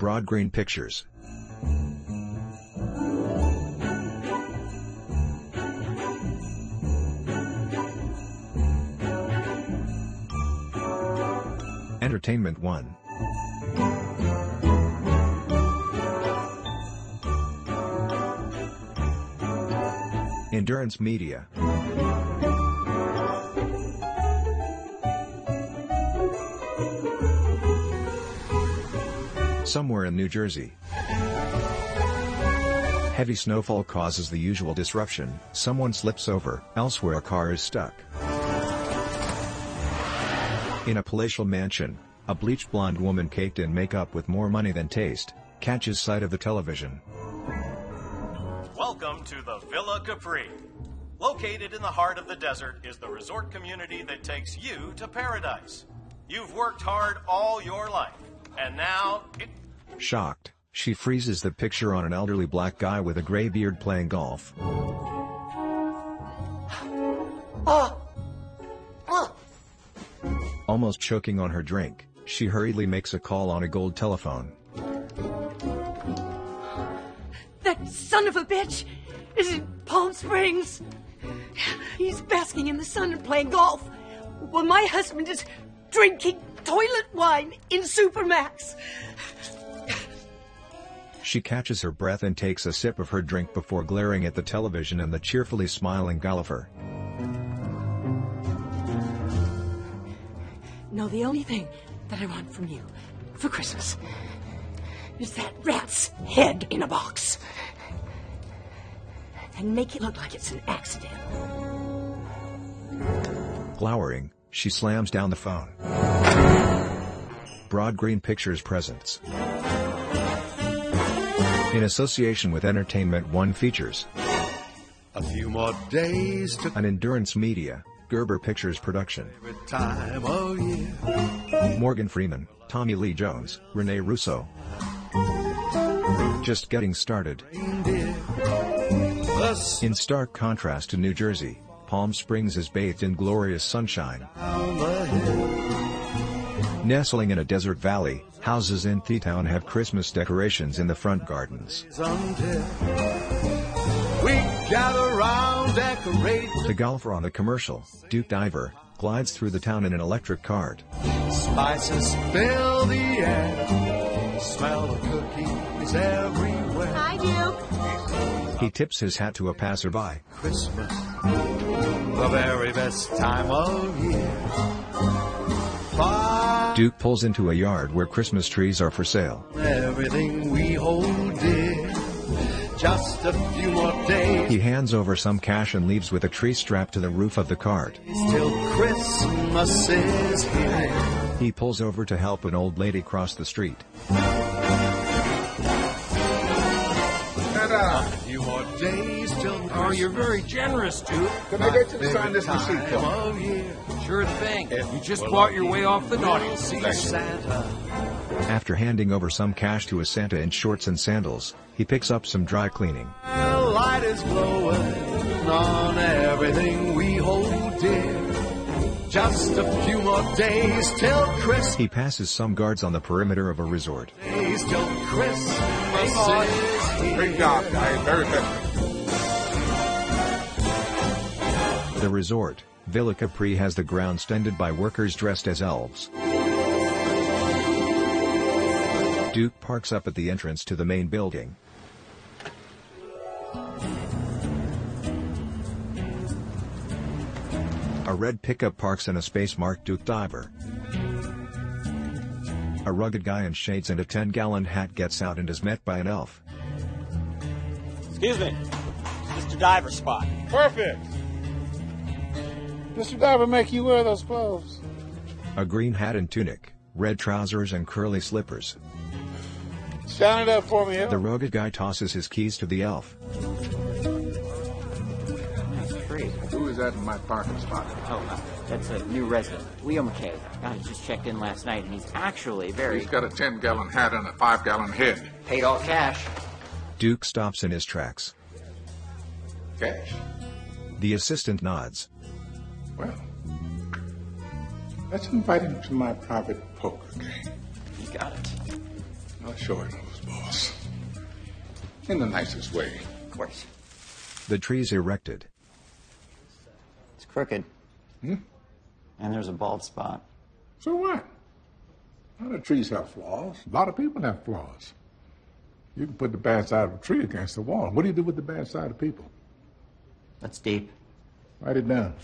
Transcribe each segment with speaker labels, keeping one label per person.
Speaker 1: Broad Green Pictures. Entertainment One. Endurance Media. Somewhere in New Jersey. Heavy snowfall causes the usual disruption. Someone slips over, elsewhere a car is stuck. In a palatial mansion, a bleached blonde woman caked in makeup with more money than taste, catches sight of the television.
Speaker 2: Welcome to the Villa Capri. Located in the heart of the desert is the resort community that takes you to paradise. You've worked hard all your life, and now
Speaker 1: Shocked, she freezes the picture on an elderly black guy with a gray beard playing golf. Almost choking on her drink, she hurriedly makes a call on a gold telephone.
Speaker 3: That son of a bitch is in Palm Springs. He's basking in the sun and playing golf, while my husband is drinking toilet wine in Supermax.
Speaker 1: She catches her breath and takes a sip of her drink before glaring at the television and the cheerfully smiling golfer.
Speaker 3: No, the only thing that I want from you for Christmas is that rat's head in a box. And make it look like it's an accident.
Speaker 1: Glowering, she slams down the phone. Broad Green Pictures presents. In association with Entertainment One features.
Speaker 4: A few more days to
Speaker 1: An Endurance Media, Gerber Pictures production.
Speaker 4: time of year.
Speaker 1: Morgan Freeman, Tommy Lee Jones, Rene Russo. Just getting started.
Speaker 4: Reindeer.
Speaker 1: In stark contrast to New Jersey, Palm Springs is bathed in glorious sunshine.
Speaker 4: Down the hill.
Speaker 1: Nestling in a desert valley, houses in T-Town have Christmas decorations in the front gardens.
Speaker 4: Until we gather round, decorate.
Speaker 1: The golfer on the commercial, Duke Diver, glides through the town in an electric cart.
Speaker 4: Spices fill the air. Smell of cookies everywhere.
Speaker 3: Hi, Duke.
Speaker 1: He tips his hat to a passerby.
Speaker 4: Christmas, the very best time of year. Buy
Speaker 1: Duke pulls into a yard where Christmas trees are for sale.
Speaker 4: everything we hold dear. Just a few more days
Speaker 1: He hands over some cash and leaves with a tree strapped to the roof of the cart.
Speaker 4: till Christmas is here.
Speaker 1: He pulls over to help an old lady cross the street.
Speaker 4: A few more days till Christmas.
Speaker 5: Oh, you're very generous, Duke.
Speaker 6: Can I get you to sign this receipt,
Speaker 4: Time
Speaker 6: please?
Speaker 4: of year.
Speaker 5: Sure thing. You just bought your way off the naughty
Speaker 4: We'll
Speaker 5: list.
Speaker 4: see Santa.
Speaker 1: After handing over some cash to a Santa in shorts and sandals, he picks up some dry cleaning.
Speaker 4: The light is glowing on everything we hold dear. Just a few more days till Christmas.
Speaker 1: He passes some guards on the perimeter of a resort.
Speaker 4: Days till Christmas is here.
Speaker 6: Great job, guys. Very effective.
Speaker 1: The resort, Villa Capri, has the grounds tended by workers dressed as elves. Duke parks up at the entrance to the main building. A red pickup parks in a space marked Duke Diver. A rugged guy in shades and a 10-gallon hat gets out and is met by an elf.
Speaker 7: Excuse me, Mr. Diver spot.
Speaker 6: Perfect. Mr. Diver make you wear those clothes.
Speaker 1: A green hat and tunic, red trousers and curly slippers.
Speaker 6: Shine it up for me.
Speaker 1: The rugged guy tosses his keys to the elf.
Speaker 6: Who is that in my parking spot?
Speaker 8: Oh, that's a new resident, Leo McKay. God, he just checked in last night, and he's actually very...
Speaker 6: He's got a 10-gallon hat and a 5-gallon head.
Speaker 8: paid all cash.
Speaker 1: Duke stops in his tracks.
Speaker 6: Cash.
Speaker 1: The assistant nods.
Speaker 6: Well, let's invite him to my private poker game.
Speaker 8: You got it.
Speaker 6: I'll show it knows, boss. In the nicest way.
Speaker 8: Of course.
Speaker 1: The tree's erected.
Speaker 8: It's crooked.
Speaker 6: Hmm?
Speaker 8: And there's a bald spot.
Speaker 6: So what? A lot of trees have flaws. A lot of people have flaws. You can put the bad side of a tree against the wall. What do you do with the bad side of people?
Speaker 8: That's deep.
Speaker 6: Write it down.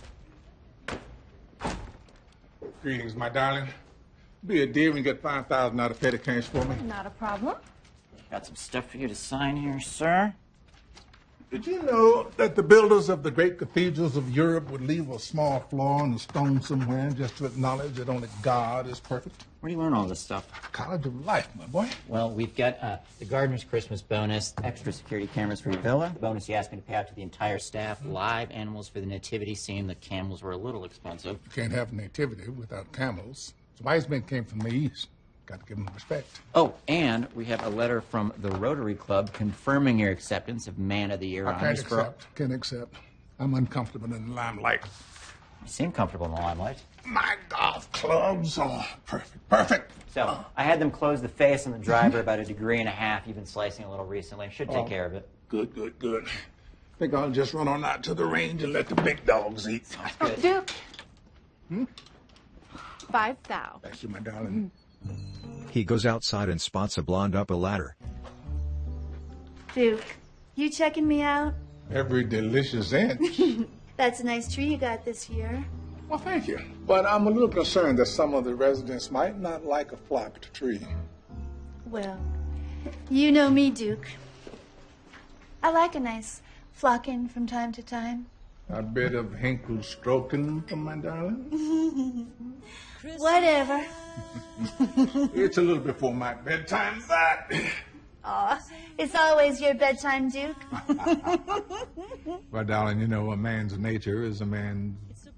Speaker 6: Greetings, my darling. Be a dear and get $5,000 out of petty cash for me.
Speaker 9: Not a problem.
Speaker 8: Got some stuff for you to sign here, sir.
Speaker 6: Did you know that the builders of the great cathedrals of Europe would leave a small flaw in the stone somewhere just to acknowledge that only God is perfect?
Speaker 8: Where do you learn all this stuff?
Speaker 6: College of Life, my boy.
Speaker 8: Well, we've got the gardener's Christmas bonus, extra security cameras for your villa. The bonus you asked me to pay out to the entire staff, live animals for the nativity scene. The camels were a little expensive.
Speaker 6: You can't have nativity without camels. The wise men came from the east. Got to give them respect.
Speaker 8: Oh, and we have a letter from the Rotary Club confirming your acceptance of Man of the Year
Speaker 6: I can't
Speaker 8: honors for...
Speaker 6: accept. Can't accept. I'm uncomfortable in the limelight.
Speaker 8: You seem comfortable in the limelight.
Speaker 6: My golf clubs are perfect. Perfect.
Speaker 8: So, I had them close the face on the driver about 1.5 degrees. You've been slicing a little recently. Should take care of it.
Speaker 6: Good, good, good. I think I'll just run on out to the range and let the big dogs eat.
Speaker 8: Sounds good.
Speaker 9: Duke.
Speaker 6: Hmm?
Speaker 9: 5,000.
Speaker 6: Thank you, my darling.
Speaker 1: He goes outside and spots a blonde up a ladder.
Speaker 10: Duke, you checking me out?
Speaker 6: Every delicious inch.
Speaker 10: That's a nice tree you got this year.
Speaker 6: Well, thank you. But I'm a little concerned that some of the residents might not like a flocked tree.
Speaker 10: Well, you know me, Duke. I like a nice flocking from time to time.
Speaker 6: A bit of Hinkle stroking from my darling.
Speaker 10: Whatever.
Speaker 6: It's a little before my bedtime, but...
Speaker 10: Aw, it's always your bedtime, Duke.
Speaker 6: Well, darling, you know, a man's nature is a man's...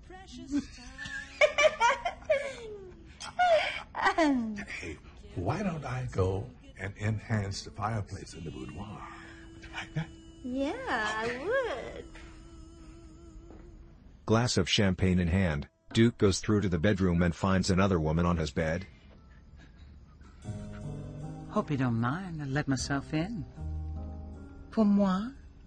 Speaker 6: Hey, why don't I go and enhance the fireplace in the boudoir? Would you like that?
Speaker 10: Yeah, I would.
Speaker 1: Glass of champagne in hand, Duke goes through to the bedroom and finds another woman on his bed.
Speaker 11: Hope you don't mind. I let myself in. Pour moi?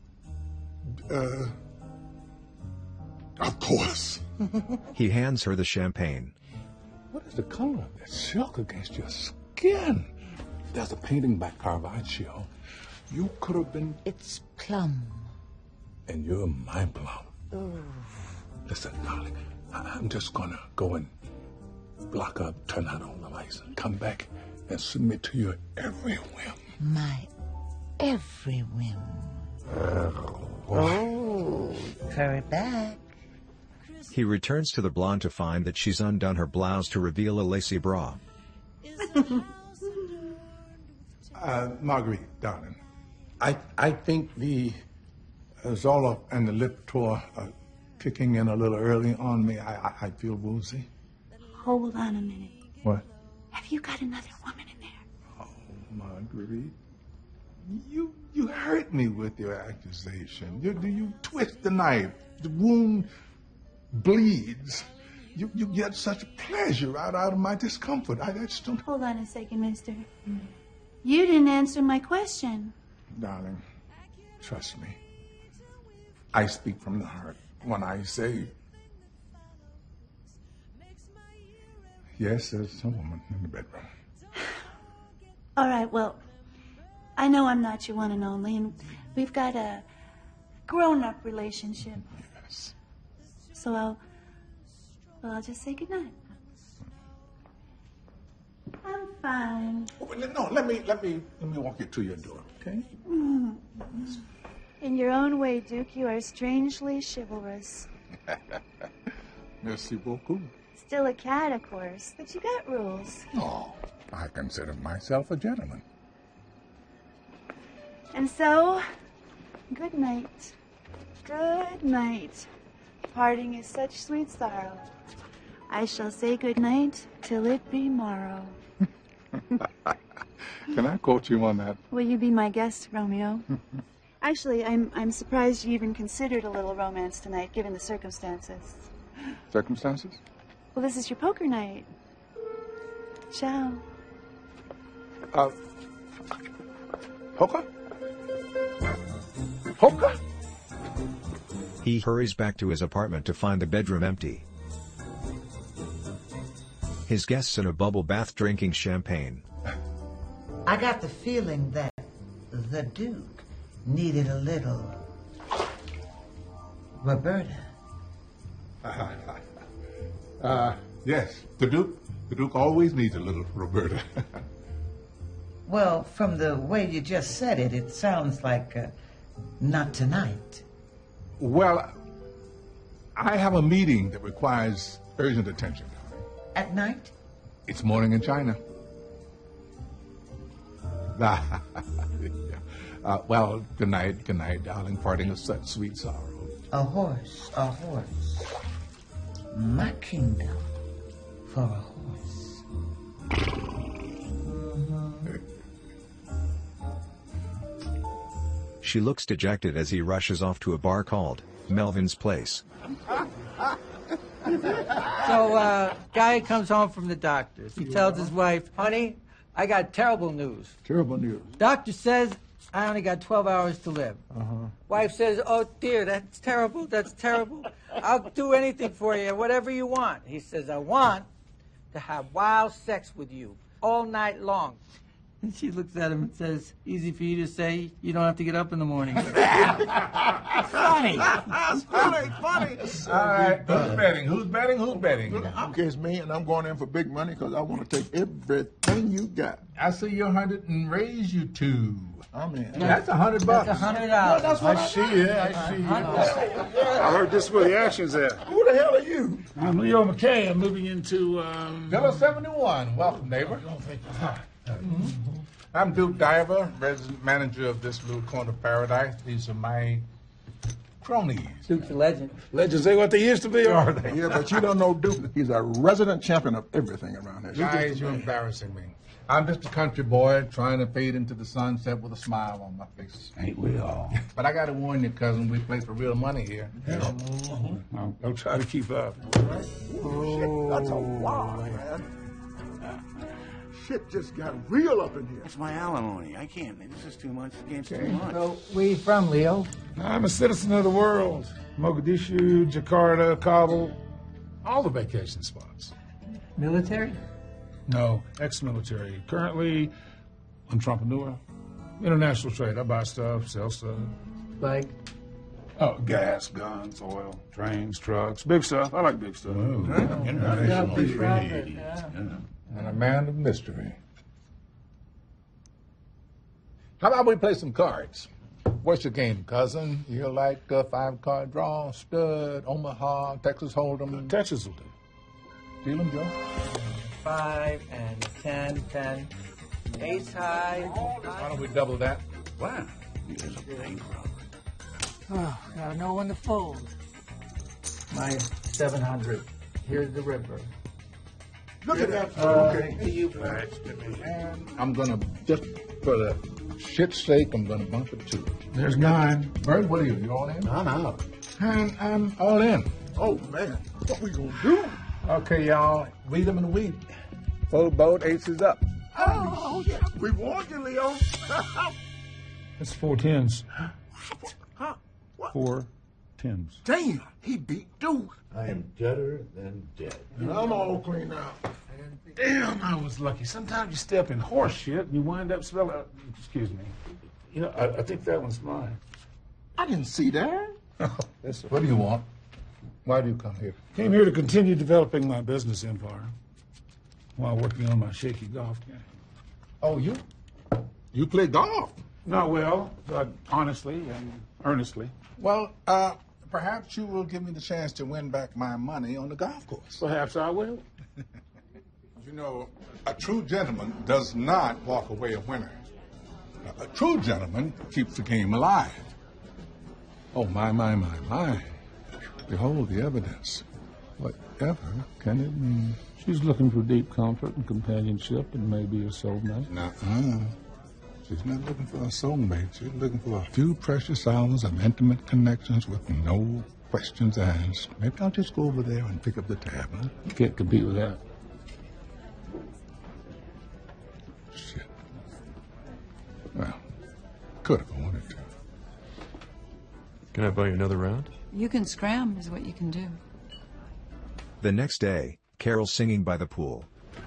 Speaker 6: Of course.
Speaker 1: He hands her the champagne.
Speaker 6: What is the color of that silk against your skin? There's a painting by Caravaggio. You could have been...
Speaker 11: It's plum.
Speaker 6: And you're my plum.
Speaker 11: Ooh.
Speaker 6: Listen, darling, I'm just gonna go and lock up, turn out all the lights, and come back and submit to your every whim.
Speaker 11: My every whim.
Speaker 6: Oh,
Speaker 11: hurry back.
Speaker 1: He returns to the blonde to find that she's undone her blouse to reveal a lacy bra.
Speaker 6: Marguerite, darling, I think the Zoloft and the Lipitor are kicking in a little early on me. I feel woozy.
Speaker 10: Hold on a minute.
Speaker 6: What?
Speaker 10: Have you got another woman in there?
Speaker 6: Oh, Marguerite, you hurt me with your accusation. You twist the knife. The wound bleeds. You get such pleasure out of my discomfort. I just don't...
Speaker 10: Hold on a second, mister. You didn't answer my question.
Speaker 6: Darling, trust me. I speak from the heart when I say... Yes, there's a woman in the bedroom.
Speaker 10: All right, well, I know I'm not your one and only, and we've got a grown-up relationship.
Speaker 6: Yes.
Speaker 10: So I'll just say goodnight. I'm fine.
Speaker 6: Oh, no, let me walk you to your door, okay?
Speaker 10: In your own way, Duke, you are strangely chivalrous.
Speaker 6: Merci beaucoup.
Speaker 10: Still a cat, of course, but you got rules.
Speaker 6: Oh, I consider myself a gentleman.
Speaker 10: And so, good night. Good night. Parting is such sweet sorrow. I shall say good night till it be morrow.
Speaker 6: Can I quote you on that?
Speaker 10: Will you be my guest, Romeo? Actually, I'm surprised you even considered a little romance tonight, given the circumstances.
Speaker 6: Circumstances?
Speaker 10: Well, this is your poker night. Ciao.
Speaker 6: Hooker? Hooker?
Speaker 1: He hurries back to his apartment to find the bedroom empty. His guests in a bubble bath drinking champagne.
Speaker 11: I got the feeling that the Duke needed a little Roberta.
Speaker 6: Yes, the Duke always needs a little Roberta.
Speaker 11: Well, from the way you just said it, it sounds like not tonight.
Speaker 6: Well, I have a meeting that requires urgent attention.
Speaker 11: At night?
Speaker 6: It's morning in China. Well, good night, darling. Parting of such sweet sorrow.
Speaker 11: A horse. My kingdom for a horse.
Speaker 1: She looks dejected as he rushes off to a bar called Melvin's Place.
Speaker 12: So, guy comes home from the doctor's. He tells his wife, honey, I got terrible news.
Speaker 6: Terrible news.
Speaker 12: Doctor says I only got 12 hours to live. Wife says, oh, dear, that's terrible. I'll do anything for you, whatever you want. He says, I want to have wild sex with you all night long. And she looks at him and says, easy for you to say, you don't have to get up in the morning. Funny.
Speaker 6: Funny. All right, who's betting?
Speaker 13: Okay, it's me, and I'm going in for big money because I want to take everything you got.
Speaker 6: I see your 100 and raise you 2.
Speaker 13: I'm in.
Speaker 6: That's $100.
Speaker 12: That's $100.
Speaker 13: That's what I see it.
Speaker 14: I heard this is where the action's at.
Speaker 13: Who the hell are you?
Speaker 14: I'm Leo McKay. I'm moving into,
Speaker 6: Villa 71. Welcome, neighbor. I'm Duke Diver, resident manager of this little corner of paradise. These are my cronies.
Speaker 12: Duke's a legend.
Speaker 14: Legends ain't what they used to be, are they?
Speaker 13: Yeah, but you don't know Duke. He's a resident champion of everything around here.
Speaker 6: Guys, you're embarrassing me. I'm just a country boy trying to fade into the sunset with a smile on my face.
Speaker 14: Ain't we all?
Speaker 6: But I got to warn you, cousin, we play for real money here.
Speaker 14: Don't try to keep up.
Speaker 13: Shit, that's a lot, man. Shit just got real up in here.
Speaker 14: It's my alimony. I can't. This is too much. This game's too much.
Speaker 12: So, where you from, Leo?
Speaker 14: I'm a citizen of the world. Mogadishu, Jakarta, Kabul, all the vacation spots.
Speaker 12: Military?
Speaker 14: No, ex-military. Currently, entrepreneur. International trade. I buy stuff, sell stuff.
Speaker 12: Like?
Speaker 14: Oh, gas, guns, oil, trains, trucks, big stuff. I like big stuff.
Speaker 6: International trade. And a man of mystery. How about we play some cards? What's your game, cousin? You like a 5-card draw, stud, Omaha, Texas Hold'em?
Speaker 14: Texas will do.
Speaker 6: Deal 'em, Joe.
Speaker 12: 5 and 10, ace high.
Speaker 6: Why don't we double that?
Speaker 14: Wow. He is a bankrupt.
Speaker 12: Oh, gotta know when to fold. My 700. Here's the river.
Speaker 13: Look at that.
Speaker 6: Okay. And I'm gonna, just for the shit's sake, I'm gonna bump it 2.
Speaker 14: There's 9.
Speaker 6: Bird, what are you? You all in?
Speaker 14: I'm out.
Speaker 6: And I'm all in.
Speaker 13: Oh, man. What we gonna do?
Speaker 6: Okay, y'all. Lead them in the weed. Full boat, aces up.
Speaker 13: Oh, yeah. We warned you, Leo.
Speaker 14: That's 4 10s.
Speaker 13: Huh? What?
Speaker 14: 4 10s.
Speaker 13: Damn, he beat Duke.
Speaker 14: I am deader than dead.
Speaker 13: I'm all clean out.
Speaker 14: Damn, I was lucky. Sometimes you step in horse shit and you wind up smelling. Excuse me. You know, I think that one's mine.
Speaker 13: I didn't see that.
Speaker 6: What do you want? Why do you come here?
Speaker 14: Came here to continue developing my business empire while working on my shaky golf game.
Speaker 6: Oh, you play golf?
Speaker 14: Not well, but honestly and earnestly.
Speaker 6: Well, perhaps you will give me the chance to win back my money on the golf course.
Speaker 14: Perhaps I will.
Speaker 6: You know, a true gentleman does not walk away a winner. A true gentleman keeps the game alive. Oh, my. Behold the evidence. Whatever can it mean?
Speaker 14: She's looking for deep comfort and companionship and maybe a soulmate.
Speaker 6: Nuh-uh. She's not looking for a soulmate. She's looking for a few precious hours of intimate connections with no questions asked. Maybe I'll just go over there and pick up the tab, huh?
Speaker 14: You can't compete with that.
Speaker 6: Shit. could if I wanted to.
Speaker 15: Can I buy you another round?
Speaker 16: You can scram, is what you can do.
Speaker 1: The next day, Carol's singing by the pool.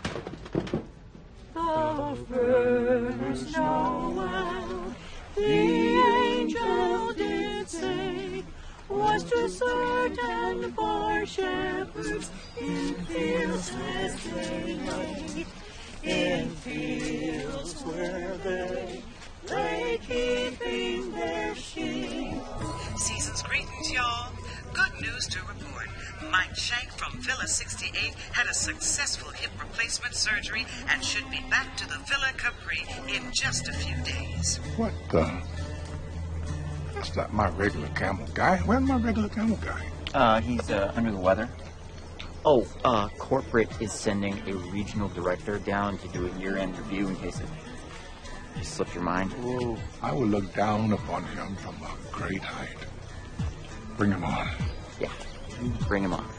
Speaker 3: The first Noel, the angel did say, was to certain poor shepherds in fields as they lay, in fields where they lay keeping their sheep.
Speaker 17: Season's greetings, y'all. Good news to report. Mike Shank from Villa 68 had a successful hip replacement surgery and should be back to the Villa Capri in just a few days.
Speaker 6: What the? That's not my regular camel guy. Where's my regular camel guy?
Speaker 8: He's under the weather. Oh, corporate is sending a regional director down to do a year-end review in case it slipped your mind.
Speaker 6: Whoa. I will look down upon him from a great height. Bring him on.
Speaker 8: Yeah, bring him on.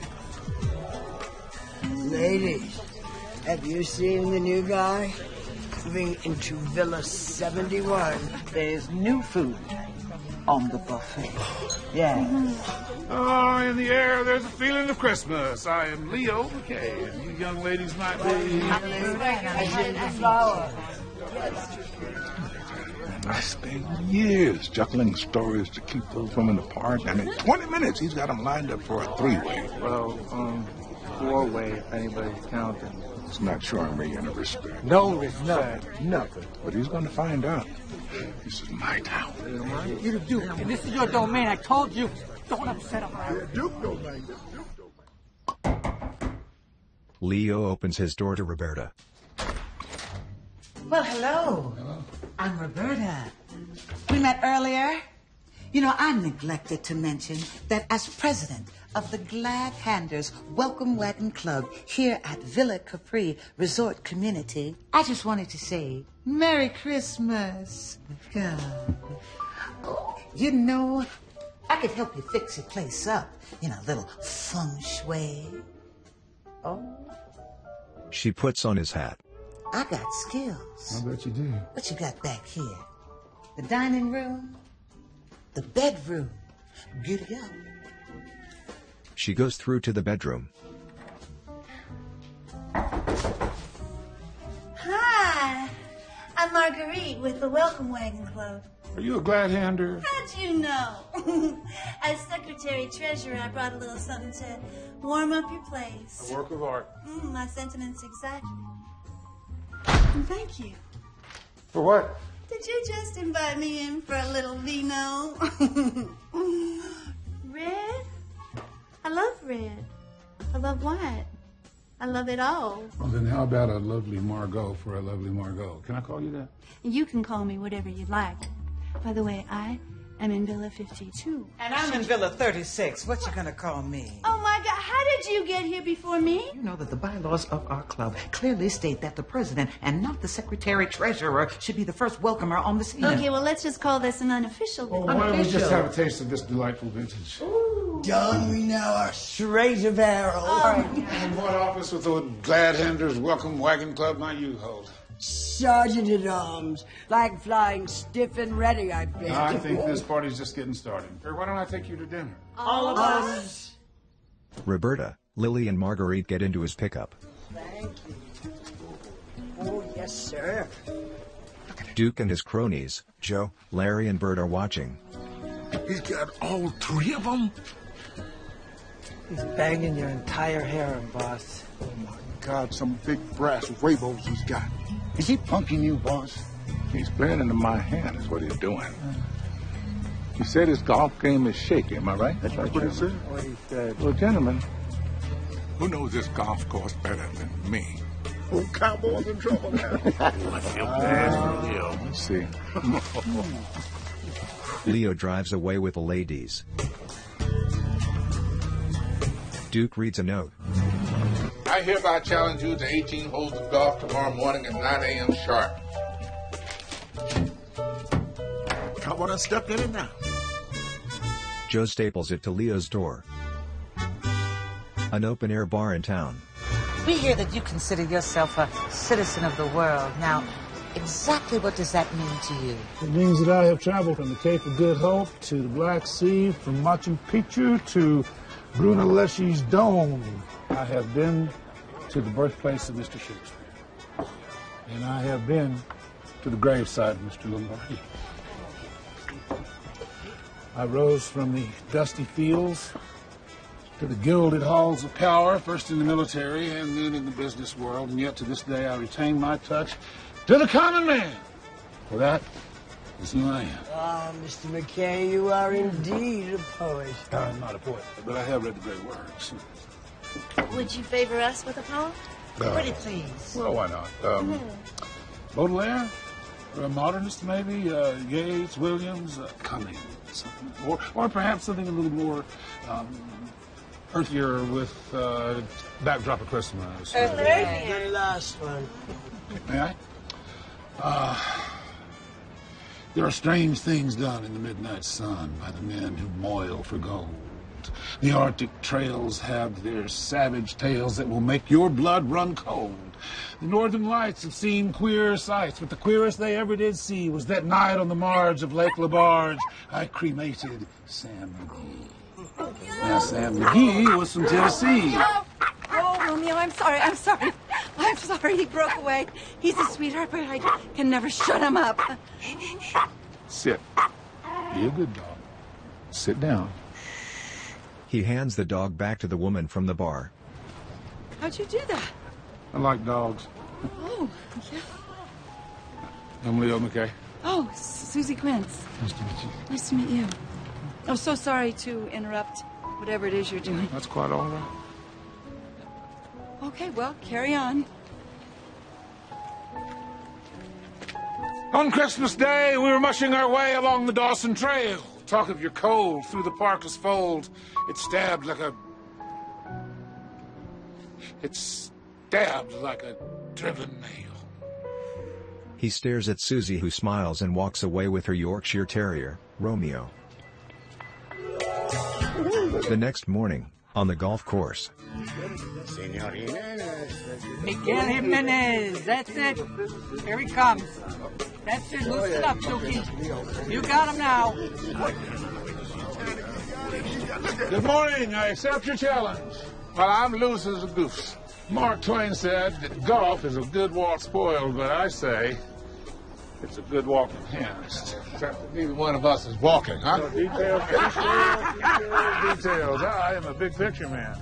Speaker 18: Ladies, have you seen the new guy? Moving into Villa 71.
Speaker 11: There's new food on the buffet. Yeah.
Speaker 14: Oh, in the air, there's a feeling of Christmas. I am Leo McKay, and you young ladies might be...
Speaker 6: I spent years juggling stories to keep those women apart, and in 20 minutes, he's got them lined up for a three-way.
Speaker 12: Well, four-way, if anybody's counting.
Speaker 6: It's not showing me any respect.
Speaker 12: No respect.
Speaker 6: Nothing. But he's going to find out. This is my town.
Speaker 12: You're the Duke, and this is your domain. I told you, don't upset him.
Speaker 13: Duke domain.
Speaker 1: Leo opens his door to Roberta.
Speaker 11: Well, hello. I'm Roberta. We met earlier. You know, I neglected to mention that as president of the Glad Handers Welcome Wagon Club here at Villa Capri Resort Community, I just wanted to say Merry Christmas. God. Oh, you know, I could help you fix your place up. You know, a little feng shui. Oh.
Speaker 1: She puts on his hat.
Speaker 11: I got skills.
Speaker 6: I bet you do.
Speaker 11: What you got back here? The dining room? The bedroom? Giddy up.
Speaker 1: She goes through to the bedroom.
Speaker 10: Hi, I'm Marguerite with the Welcome Wagon Club.
Speaker 14: Are you a glad hander?
Speaker 10: How'd you know? As secretary treasurer, I brought a little something to warm up your place.
Speaker 14: A work of art.
Speaker 10: My sentiments exactly. Thank you.
Speaker 14: For what?
Speaker 10: Did you just invite me in for a little vino? Red? I love red. I love white. I love it all.
Speaker 14: Well, then how about a lovely Margot for a lovely Margot? Can I call you that?
Speaker 10: You can call me whatever you like. By the way, I am in Villa 52.
Speaker 11: And I'm in Villa 36. What you gonna call me?
Speaker 10: Oh my God, how did you get here before me?
Speaker 11: You know that the bylaws of our club clearly state that the president and not the secretary-treasurer should be the first welcomer on the scene.
Speaker 10: Okay, well, let's just call this an unofficial
Speaker 14: Well,
Speaker 10: visit.
Speaker 14: why don't we just have a taste of this delightful vintage?
Speaker 18: Done, we now are straight a barrel.
Speaker 14: And what office with the Glad Handers Welcome Wagon Club might you hold?
Speaker 18: Sergeant at Arms, flag flying stiff and ready, I think.
Speaker 14: I think this party's just getting started. Or why don't I take you to dinner?
Speaker 18: All of us.
Speaker 1: Roberta, Lily, and Marguerite get into his pickup.
Speaker 18: Thank you. Oh, yes, sir.
Speaker 1: Duke and his cronies, Joe, Larry, and Bert, are watching.
Speaker 6: He's got all three of them?
Speaker 12: He's banging your entire harem, boss.
Speaker 6: Oh, my God, some big brass rainbows he's got. Is he punking you, boss? He's playing into my hand is what he's doing. He said his golf game is shaky, am I right? That's right, what he said?
Speaker 12: What he said.
Speaker 6: Well, gentlemen, who knows this golf course better than me?
Speaker 13: Oh, Cowboy's in trouble now.
Speaker 6: I feel bad for Leo. Let's see.
Speaker 1: Leo drives away with the ladies. Duke reads a note.
Speaker 19: I hereby challenge you to 18 holes of golf tomorrow morning at 9 a.m. sharp.
Speaker 13: Cowboy done stepped in it now.
Speaker 1: Joe staples it to Leo's door. An open-air bar in town.
Speaker 11: We hear that you consider yourself a citizen of the world. Now, Exactly what does that mean to you?
Speaker 14: It means that I have traveled from the Cape of Good Hope to the Black Sea, from Machu Picchu to Brunelleschi's Dome. I have been to the birthplace of Mr. Shakespeare. And I have been to the graveside of Mr. Lombardi. I rose from the dusty fields to the gilded halls of power, first in the military and then in the business world, and yet to this day I retain my touch to the common man. For that is who I am.
Speaker 18: Ah, Mr. McKay, you are indeed a poet.
Speaker 14: I'm not a poet, but I have read the great works.
Speaker 20: Would you favor us with a poem?
Speaker 11: Pretty please.
Speaker 14: Well, why not? Baudelaire, or a modernist maybe, Yeats, Williams, Cummings, or perhaps something a little more earthier with Backdrop of Christmas.
Speaker 18: The last one.
Speaker 14: May I? There are strange things done in the midnight sun by the men who moil for gold. The Arctic trails have their savage tales that will make your blood run cold. The Northern Lights have seen queer sights, but the queerest they ever did see was that night on the marge of Lake LaBarge. I cremated Sam McGee. Now, Sam McGee was from Tennessee.
Speaker 3: Oh, Romeo, I'm sorry. I'm sorry he broke away. He's a sweetheart, but I can never shut him up.
Speaker 14: Sit. Be a good dog. Sit down.
Speaker 1: He hands the dog back to the woman from the bar.
Speaker 3: How'd you do that?
Speaker 14: I like dogs.
Speaker 3: Oh, yeah.
Speaker 14: I'm Leo McKay.
Speaker 3: Oh, Susie Quince.
Speaker 14: Nice to meet you.
Speaker 3: Nice to meet you. Oh, so sorry to interrupt whatever it is you're doing.
Speaker 14: That's quite all right.
Speaker 3: Okay, well, carry on.
Speaker 14: On Christmas Day, we were mushing our way along the Dawson Trail. Talk of your cold through the parka's fold. It stabbed like a driven nail.
Speaker 1: He stares at Susie, who smiles and walks away with her Yorkshire Terrier, Romeo. The next morning, on the golf course.
Speaker 12: Miguel Jimenez, that's it. Here he comes. That's it, loosen up, Dookie. You got him now.
Speaker 14: Good morning, I accept your challenge. Well, I'm loose as a goose. Mark Twain said that golf is a good walk spoiled, but I say it's a good walk enhanced. Except that neither one of us is walking, huh? Details. I am a big picture man.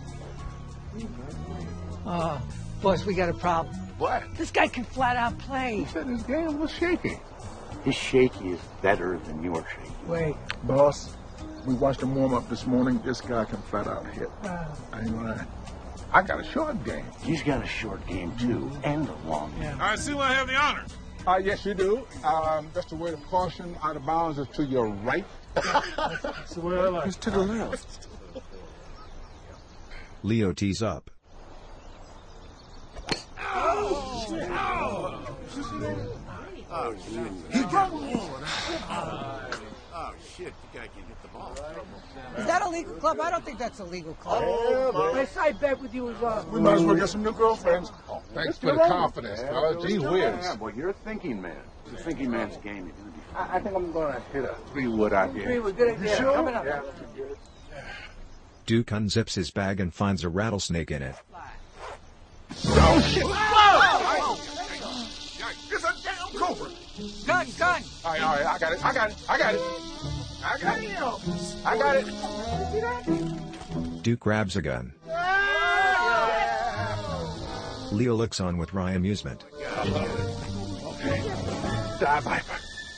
Speaker 12: Boss, we got a problem.
Speaker 13: What?
Speaker 12: This guy can flat out play.
Speaker 13: He said his game was shaky.
Speaker 21: His shaky is better than your shaky.
Speaker 12: Wait.
Speaker 13: Boss, we watched him warm up this morning. This guy can flat out hit. I ain't lying. I got a short game.
Speaker 21: He's got a short game, too, and a long game.
Speaker 14: I see I have the honor.
Speaker 13: Yes, you do. Just a word of caution, out of bounds is to your right.
Speaker 14: That's the way I like it.
Speaker 13: It's to the left.
Speaker 1: Leo tees up.
Speaker 21: Oh, shit. Oh, shit. The guy can hit the ball.
Speaker 12: Is that a legal club? I don't think that's a legal club. My side bet with you is on.
Speaker 13: We might as well get some new girlfriends. Thanks for the confidence, fellas. Gee whiz.
Speaker 21: Well, you're a thinking man. It's a thinking man's game. You're gonna be fine. I think I'm going to hit a 3-wood out here.
Speaker 12: 3-wood, good idea.
Speaker 13: Sure?
Speaker 12: Coming up.
Speaker 13: Yeah.
Speaker 1: Duke unzips his bag and finds a rattlesnake in it.
Speaker 13: Oh, shit! Whoa! It's a damn cobra!
Speaker 12: Gun!
Speaker 13: All right, I got it.
Speaker 1: Duke grabs a gun. Leo looks on with wry amusement.
Speaker 13: Okay. Die, Viper.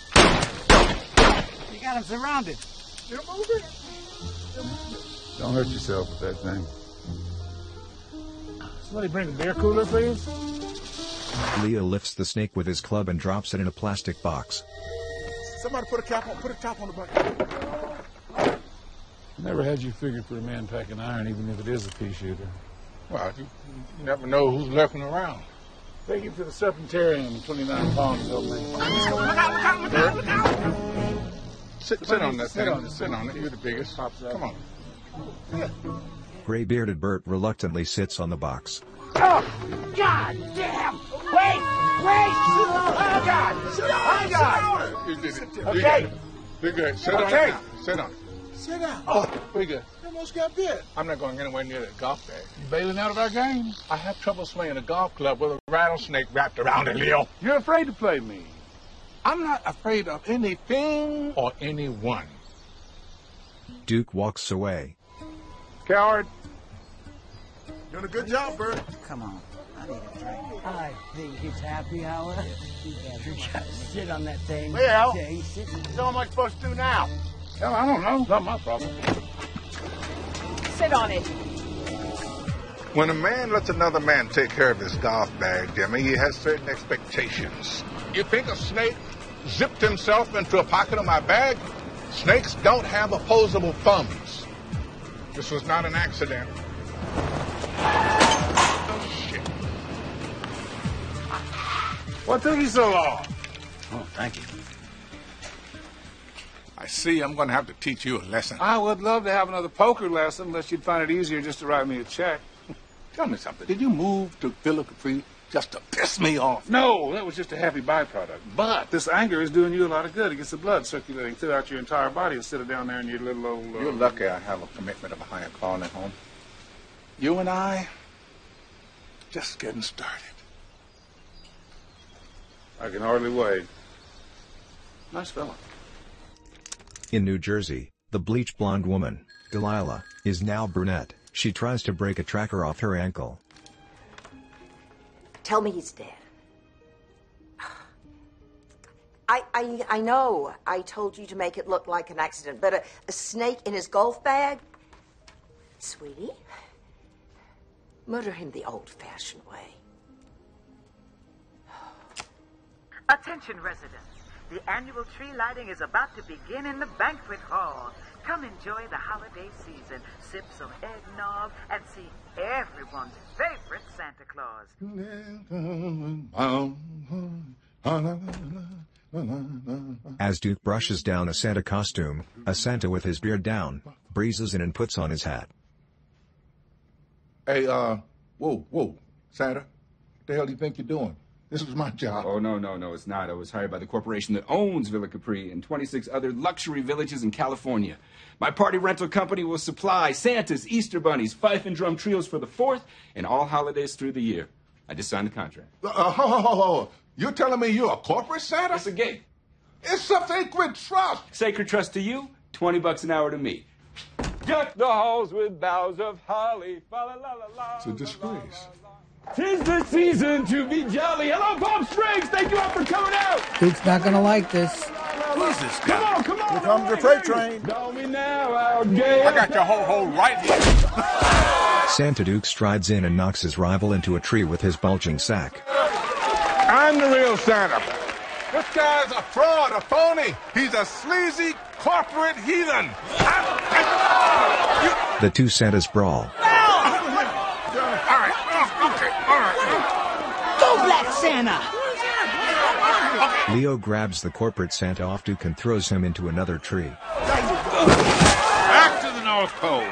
Speaker 12: You got him surrounded.
Speaker 13: You're moving. Don't hurt yourself with that thing.
Speaker 14: Somebody bring a beer cooler, please.
Speaker 1: Leo lifts the snake with his club and drops it in a plastic box.
Speaker 13: Somebody put a top on the bucket.
Speaker 14: Never had you figured for a man packing iron, even if it is a pea shooter.
Speaker 13: Well, you never know who's lurking around.
Speaker 14: Take him to the Serpentarium, 29 Palms, help me.
Speaker 13: Look out. Sit on that thing. Sit on it. You're the biggest. Come on.
Speaker 1: Gray-bearded Bert reluctantly sits on the box.
Speaker 12: Oh, God damn! Wait!
Speaker 21: Wait! Hang on! Hang on!
Speaker 19: You did it.
Speaker 21: Okay.
Speaker 19: You're good. Sit down.
Speaker 21: Okay.
Speaker 19: Now. Sit down.
Speaker 21: Sit down.
Speaker 19: Oh, we good.
Speaker 21: You almost got bit.
Speaker 19: I'm not going anywhere near that golf bag.
Speaker 21: You bailing out of our game?
Speaker 19: I have trouble swinging a golf club with a rattlesnake wrapped around it, Leo.
Speaker 21: You're afraid to play me.
Speaker 19: I'm not afraid of anything or anyone.
Speaker 1: Duke walks away.
Speaker 21: Coward.
Speaker 13: Doing a good job, Bert.
Speaker 11: Come on. I need a drink.
Speaker 18: I think it's happy hour. You better sit on that thing.
Speaker 13: Well,
Speaker 18: Jason.
Speaker 13: so what am I supposed to do now?
Speaker 21: Hell, I don't know. Not my problem.
Speaker 9: Sit on it.
Speaker 19: When a man lets another man take care of his golf bag, Demi, he has certain expectations. You think a snake zipped himself into a pocket of my bag? Snakes don't have opposable thumbs. This was not an accident. Oh, shit.
Speaker 21: What took you so long?
Speaker 19: Oh, thank you. I see I'm going to have to teach you a lesson.
Speaker 21: I would love to have another poker lesson, unless you'd find it easier just to write me a check.
Speaker 19: Tell me something. Did you move to Villa Capri just to piss me off?
Speaker 21: No, that was just a happy byproduct. But this anger is doing you a lot of good. It gets the blood circulating throughout your entire body instead of down there in your little old...
Speaker 19: You're lucky I have a commitment of a higher calling at home. You and I, just getting started.
Speaker 21: I can hardly wait. Nice fella.
Speaker 1: In New Jersey, the bleach blonde woman, Delilah, is now brunette. She tries to break a tracker off her ankle.
Speaker 2: Tell me he's dead. I know I told you to make it look like an accident, but a snake in his golf bag? Sweetie, murder him the old-fashioned way.
Speaker 17: Attention residents. The annual tree lighting is about to begin in the banquet hall. Come enjoy the holiday season, sip some eggnog, and see everyone's favorite Santa Claus.
Speaker 1: As Duke brushes down a Santa costume, a Santa with his beard down, breezes in and puts on his hat.
Speaker 19: Hey, whoa, Santa. What the hell do you think you're doing? This is my job.
Speaker 22: Oh, no, it's not. I was hired by the corporation that owns Villa Capri and 26 other luxury villages in California. My party rental company will supply Santas, Easter bunnies, fife and drum trios for the 4th and all holidays through the year. I just signed the contract.
Speaker 19: You're telling me you're a corporate Santa?
Speaker 22: It's a gig.
Speaker 19: It's a sacred trust.
Speaker 22: Sacred trust to you, $20 an hour to me. Deck the halls with boughs of holly.
Speaker 19: It's a disgrace.
Speaker 22: 'Tis the season to be jolly. Hello, Palm Springs. Thank you all for coming out.
Speaker 12: Duke's not gonna like this.
Speaker 19: Who's this guy?
Speaker 22: Come on.
Speaker 13: Here comes your freight train.
Speaker 22: Know me now, out gay.
Speaker 19: I got your ho-ho right here.
Speaker 1: Santa Duke strides in and knocks his rival into a tree with his bulging sack.
Speaker 19: I'm the real Santa. This guy's a fraud, a phony. He's a sleazy corporate heathen.
Speaker 1: The two Santas brawl.
Speaker 18: Go, Black Santa!
Speaker 1: Leo grabs the corporate Santa off Duke and throws him into another tree.
Speaker 21: Back to the North Pole.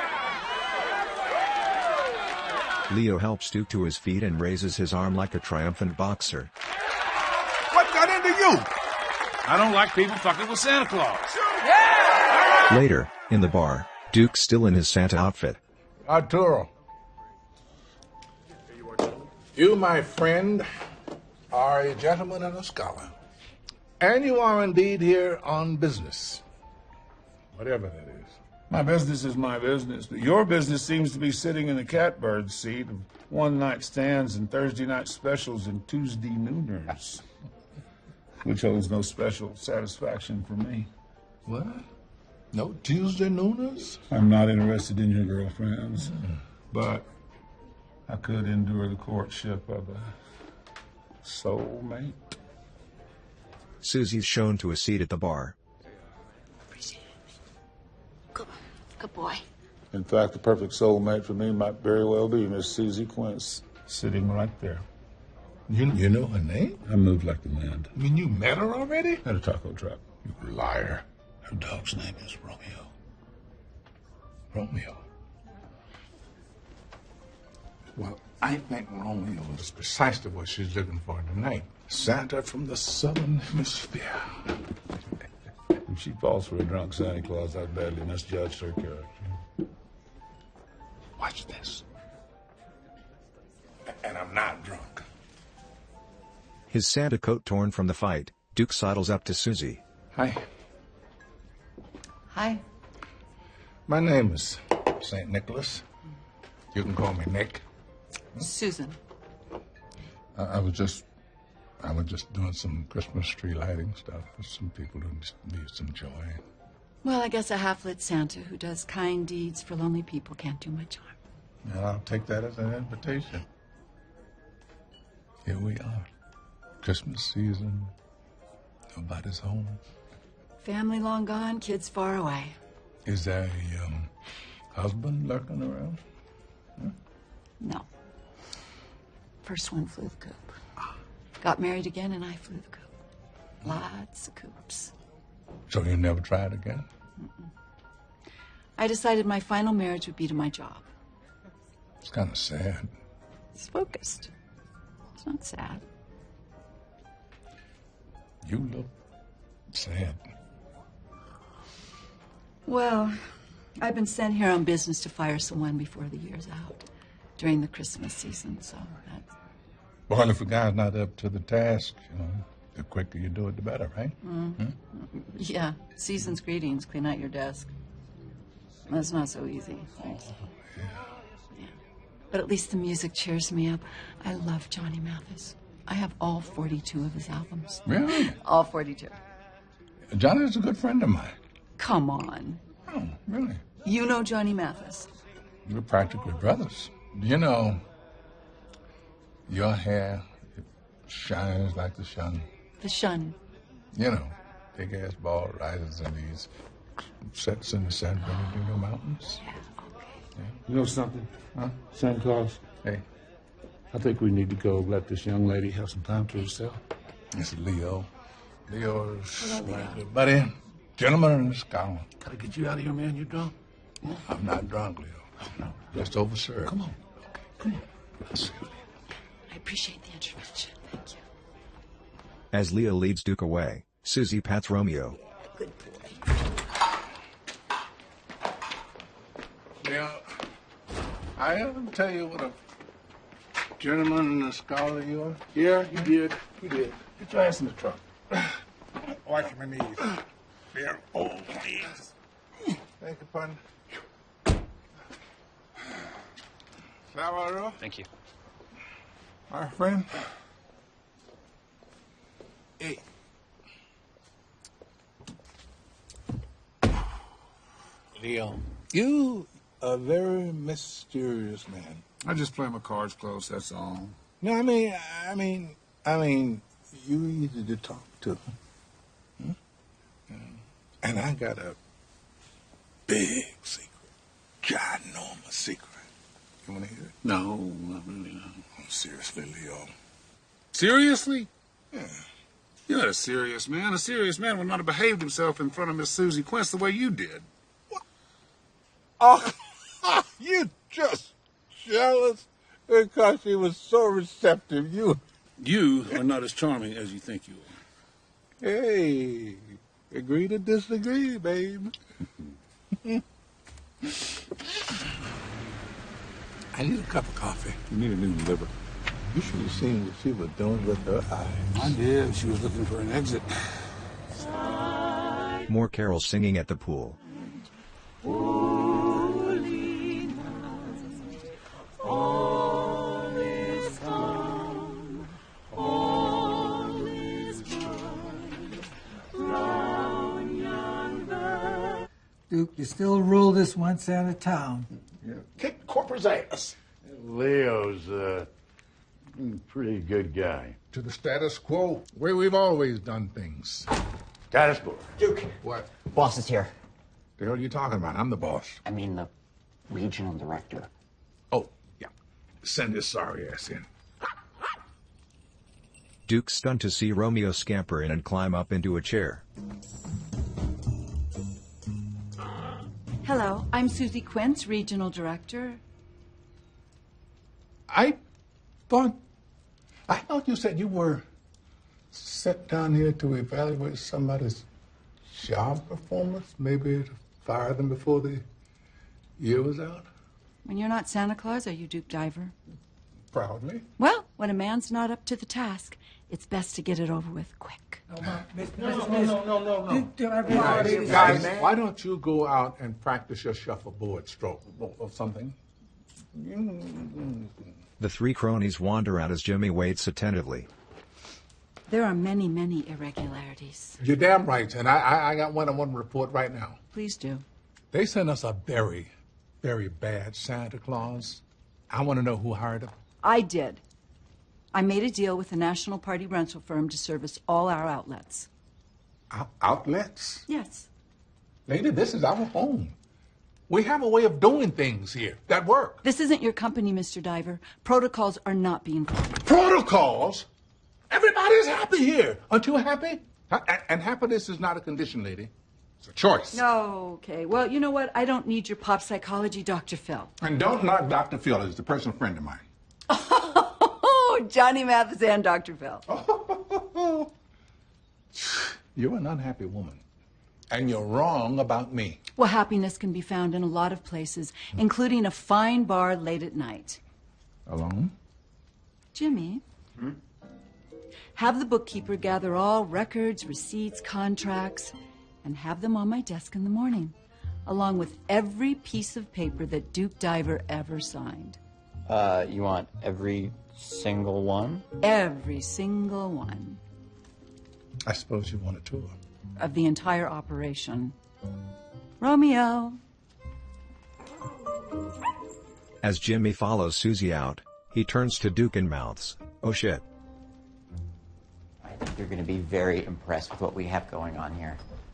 Speaker 1: Leo helps Duke to his feet and raises his arm like a triumphant boxer.
Speaker 19: What got into you?
Speaker 21: I don't like people fucking with Santa Claus.
Speaker 1: Later, in the bar, Duke's still in his Santa outfit.
Speaker 19: Arturo. You, my friend, are a gentleman and a scholar. And you are indeed here on business. Whatever that is.
Speaker 21: My business is my business, but your business seems to be sitting in the catbird seat of one-night stands and Thursday night specials and Tuesday nooners, which holds no special satisfaction for me.
Speaker 19: What? No Tuesday nooners?
Speaker 21: I'm not interested in your girlfriends, but I could endure the courtship of a soulmate.
Speaker 1: Susie's shown to a seat at the bar.
Speaker 2: Good boy.
Speaker 21: In fact, the perfect soulmate for me might very well be Miss Susie Quince, sitting right there.
Speaker 19: You know her name?
Speaker 21: I moved like the wind.
Speaker 19: I mean, you met her already?
Speaker 21: At a taco truck.
Speaker 19: You liar.
Speaker 21: Her dog's name is Romeo.
Speaker 19: Romeo?
Speaker 6: Well, I think Romeo is precisely what she's looking for tonight. Santa from the Southern Hemisphere.
Speaker 21: If she falls for a drunk Santa Claus, I've badly misjudged her character.
Speaker 6: Watch this. And I'm not drunk.
Speaker 1: His Santa coat torn from the fight, Duke sidles up to Susie.
Speaker 6: Hi.
Speaker 16: Hi.
Speaker 6: My name is St. Nicholas. You can call me Nick.
Speaker 16: Susan.
Speaker 6: I was just doing some Christmas tree lighting stuff for some people who need some joy.
Speaker 16: Well, I guess a half-lit Santa who does kind deeds for lonely people can't do much harm.
Speaker 6: And I'll take that as an invitation. Here we are. Christmas season. Nobody's home.
Speaker 16: Family long gone, kids far away.
Speaker 6: Is there a husband lurking around? Huh?
Speaker 16: No. First one flew the coop. Got married again and I flew the coop. Lots of coops.
Speaker 6: So you never tried again?
Speaker 16: Mm-mm. I decided my final marriage would be to my job.
Speaker 6: It's kind of sad.
Speaker 16: It's focused. It's not sad.
Speaker 6: You look sad.
Speaker 16: Well, I've been sent here on business to fire someone before the year's out, during the Christmas season, so that's...
Speaker 6: Well, if a guy's not up to the task, the quicker you do it, the better, right?
Speaker 16: Yeah, season's greetings, clean out your desk. That's not so easy. Thanks. Yeah. But at least the music cheers me up. I love Johnny Mathis. I have all 42 of his albums.
Speaker 6: Really?
Speaker 16: All 42.
Speaker 6: Johnny's a good friend of mine.
Speaker 16: Come on.
Speaker 6: Oh, really?
Speaker 16: You know Johnny Mathis?
Speaker 6: We're practically brothers. You know, your hair shines like the sun.
Speaker 16: The shun.
Speaker 6: You know, big-ass ball rises in these sets in the San Bernardino Mountains.
Speaker 16: Yeah, okay.
Speaker 6: Yeah.
Speaker 21: You know something?
Speaker 6: Huh?
Speaker 21: Santa Claus?
Speaker 6: Hey.
Speaker 21: I think we need to go let this young lady have some time to herself.
Speaker 6: It's Leo. Leo's
Speaker 16: Hello, Leo.
Speaker 6: my good buddy. Gentleman in the sky.
Speaker 21: Gotta get you out of here, man. You're drunk.
Speaker 6: I'm not drunk, Leo. No. Just overserved.
Speaker 21: Come on.
Speaker 6: Okay. Come on.
Speaker 16: I appreciate the intervention. Thank you.
Speaker 1: As Leo leads Duke away, Susie pats Romeo.
Speaker 2: Good boy.
Speaker 6: Leo, I ever tell you what a gentleman and a scholar you are?
Speaker 21: Yeah, you did. You did. Get your ass in the truck.
Speaker 6: Watch my knees. They're old knees. Thank you, pardon. Salvador?
Speaker 4: Thank you.
Speaker 6: My friend? Hey. Leo, you a very mysterious man.
Speaker 21: I just play my cards close, that's all.
Speaker 6: No, I mean, you easy to talk to. Hmm? And I got a big secret, ginormous secret. You want to hear it?
Speaker 21: No, not really, no.
Speaker 6: Oh, seriously, Leo.
Speaker 21: Seriously?
Speaker 6: Yeah.
Speaker 21: You're not a serious man. A serious man would not have behaved himself in front of Miss Susie Quince the way you did.
Speaker 6: What? Oh, you just jealous because she was so receptive. You
Speaker 21: are not as charming as you think you are.
Speaker 6: Hey, agree to disagree, babe. I need a cup of coffee.
Speaker 21: You need a new liver.
Speaker 6: You should have seen what she was doing with her eyes.
Speaker 21: I did. She was looking for an exit.
Speaker 1: More carols singing at the pool.
Speaker 12: Duke, you still rule this one side of town.
Speaker 6: Yeah. Kick Corporate ass.
Speaker 5: Leo's a pretty good guy.
Speaker 6: To the status quo, where we've always done things.
Speaker 5: Status quo.
Speaker 8: Duke.
Speaker 6: What?
Speaker 8: Boss is here.
Speaker 6: The hell are you talking about? I'm the boss.
Speaker 8: I mean the regional director.
Speaker 6: Oh, yeah. Send his sorry ass in.
Speaker 1: Duke's stunned to see Romeo scamper in and climb up into a chair.
Speaker 16: Hello, I'm Susie Quince, Regional Director.
Speaker 6: I thought you said you were set down here to evaluate somebody's job performance, maybe to fire them before the year was out.
Speaker 16: When you're not Santa Claus, are you Duke Diver?
Speaker 6: Proudly.
Speaker 16: Well, when a man's not up to the task, it's best to get it over with quick.
Speaker 6: No. Guys, why don't you go out and practice your shuffleboard stroke or something?
Speaker 1: The three cronies wander out as Jimmy waits attentively.
Speaker 16: There are many, many irregularities.
Speaker 6: You're damn right, and I got one I want to report right now.
Speaker 16: Please do.
Speaker 6: They sent us a very, very bad Santa Claus. I want to know who hired him.
Speaker 16: I did. I made a deal with the National Party rental firm to service all our outlets.
Speaker 6: Outlets?
Speaker 16: Yes.
Speaker 6: Lady, this is our home. We have a way of doing things here that work.
Speaker 16: This isn't your company, Mr. Diver. Protocols are not being followed.
Speaker 6: Protocols? Everybody's happy here. Aren't you happy? And happiness is not a condition, lady. It's a choice.
Speaker 16: No, okay. Well, you know what? I don't need your pop psychology, Dr. Phil.
Speaker 6: And don't knock Dr. Phil. He's a personal friend of mine.
Speaker 16: Oh, Johnny Mathis and Dr. Phil.
Speaker 6: You're an unhappy woman. And you're wrong about me.
Speaker 16: Well, happiness can be found in a lot of places, including a fine bar late at night.
Speaker 6: Alone?
Speaker 16: Jimmy, have the bookkeeper gather all records, receipts, contracts, and have them on my desk in the morning, along with every piece of paper that Duke Diver ever signed.
Speaker 8: You want every single one?
Speaker 16: Every single one.
Speaker 6: I suppose you want a tour.
Speaker 16: Of the entire operation. Romeo.
Speaker 1: As Jimmy follows Susie out, he turns to Duke and mouths, "Oh shit."
Speaker 8: I think you're going to be very impressed with what we have going on here.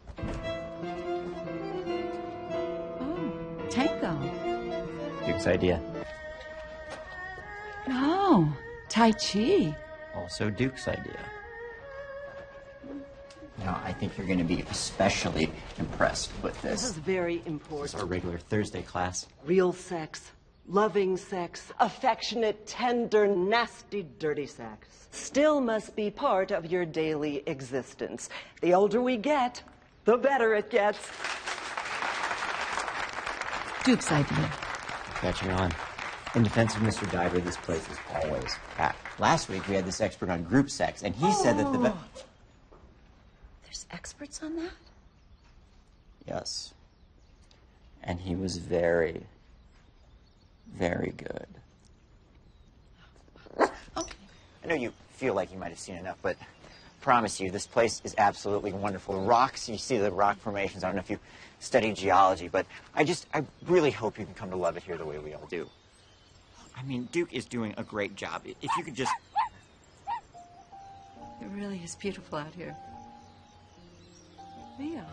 Speaker 16: Oh, tango.
Speaker 8: Duke's idea.
Speaker 16: Oh, Tai Chi.
Speaker 8: Also Duke's idea. Now, I think you're going to be especially impressed with this.
Speaker 4: This is very important.
Speaker 8: This is our regular Thursday class.
Speaker 4: Real sex, loving sex, affectionate, tender, nasty, dirty sex still must be part of your daily existence. The older we get, the better it gets.
Speaker 16: Duke's idea.
Speaker 8: Catching on. In defense of Mr. Diver, this place is always packed. Last week, we had this expert on group sex, and he said that the...
Speaker 16: There's experts on that?
Speaker 8: Yes. And he was very, very good.
Speaker 16: Okay.
Speaker 8: I know you feel like you might have seen enough, but I promise you, this place is absolutely wonderful. The rocks, you see the rock formations. I don't know if you studied geology, but I really hope you can come to love it here the way we all do. I mean, Duke is doing a great job. If you could just...
Speaker 16: It really is beautiful out here. Leo.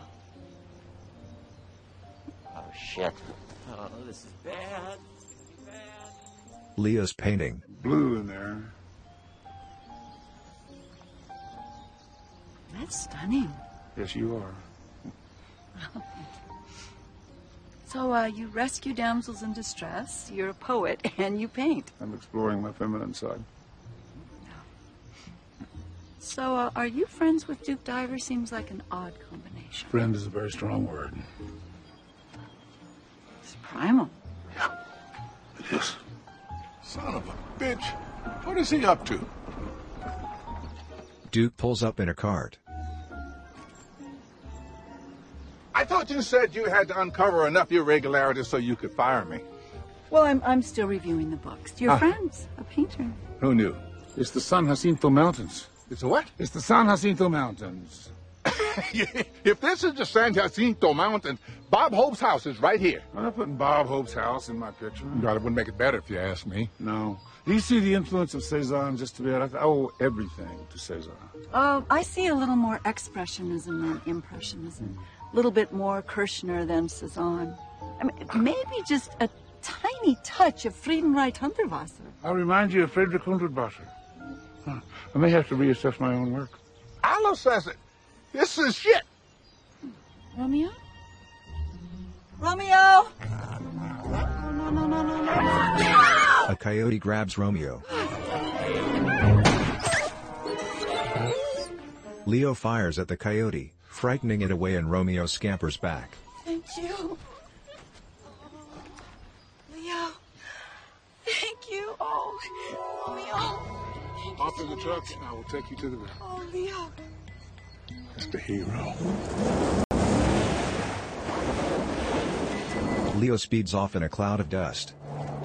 Speaker 8: Oh, shit. Oh, this is bad.
Speaker 1: Leo's painting.
Speaker 14: Blue in there.
Speaker 16: That's stunning.
Speaker 14: Yes, you are.
Speaker 16: So, you rescue damsels in distress, you're a poet, and you paint.
Speaker 14: I'm exploring my feminine side.
Speaker 16: So, are you friends with Duke Diver? Seems like an odd combination.
Speaker 14: Friend is a very strong word.
Speaker 16: It's primal.
Speaker 14: It is.
Speaker 6: Son of a bitch. What is he up to?
Speaker 1: Duke pulls up in a cart.
Speaker 19: I thought you said you had to uncover enough irregularities so you could fire me.
Speaker 16: Well, I'm still reviewing the books. Your friend's a painter.
Speaker 19: Who knew?
Speaker 14: It's the San Jacinto Mountains.
Speaker 19: It's a what?
Speaker 14: It's the San Jacinto Mountains.
Speaker 19: If this is the San Jacinto Mountains, Bob Hope's house is right here.
Speaker 14: I'm not putting Bob Hope's house in my picture.
Speaker 6: God, it wouldn't make it better if you asked me.
Speaker 14: No. Do you see the influence of Cezanne just a bit? I owe everything to Cezanne.
Speaker 16: Oh, I see a little more expressionism than impressionism. A little bit more Kirchner than Cezanne. I mean, maybe just a tiny touch of Friedenreich Hundertwasser.
Speaker 14: I'll remind you of Friedrich Hundertwasser. Huh. I may have to reassess my own work.
Speaker 19: I'll assess it. This is shit.
Speaker 16: Romeo? Romeo! No.
Speaker 1: A coyote grabs Romeo. Leo fires at the coyote, frightening it away, and Romeo scampers back.
Speaker 3: Thank you. Leo. Thank you. Oh, Leo.
Speaker 14: Off in the truck, and I will take you to the room.
Speaker 3: Oh, Leo.
Speaker 14: That's the hero.
Speaker 1: Leo speeds off in a cloud of dust.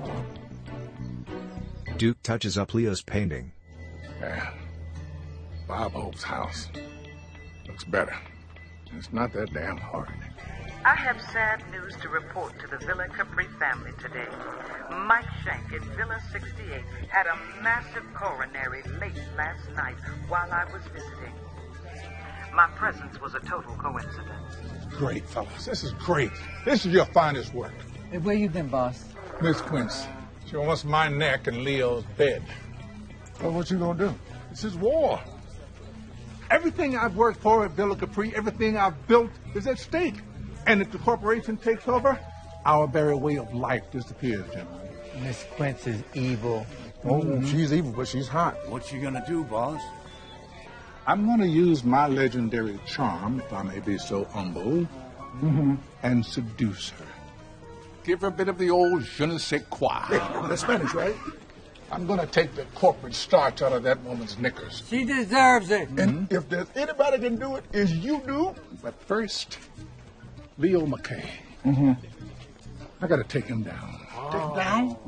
Speaker 1: Duke touches up Leo's painting.
Speaker 14: Yeah. Bob Hope's house. Looks better. It's not that damn hard.
Speaker 17: I have sad news to report to the Villa Capri family today. Mike Shank at Villa 68 had a massive coronary late last night while I was visiting. My presence was a total coincidence.
Speaker 19: Great, fellas. This is great. This is your finest work.
Speaker 12: Hey, where you been, boss?
Speaker 19: Miss Quince, she wants my neck and Leo's bed.
Speaker 14: Well, what you gonna do?
Speaker 19: This is war. Everything I've worked for at Villa Capri, everything I've built is at stake. And if the corporation takes over, our very way of life disappears, gentlemen.
Speaker 12: Miss Quince is evil.
Speaker 19: Oh, she's evil, but she's hot.
Speaker 13: What you gonna do, boss?
Speaker 19: I'm going to use my legendary charm, if I may be so humble, and seduce her. Give her a bit of the old je ne sais quoi.
Speaker 13: That's Spanish, right?
Speaker 19: I'm going to take the corporate starch out of that woman's knickers.
Speaker 12: She deserves it.
Speaker 19: And if there's anybody can do it, it's you do. But first, Leo McKay. I got to take him down.
Speaker 12: Take him down?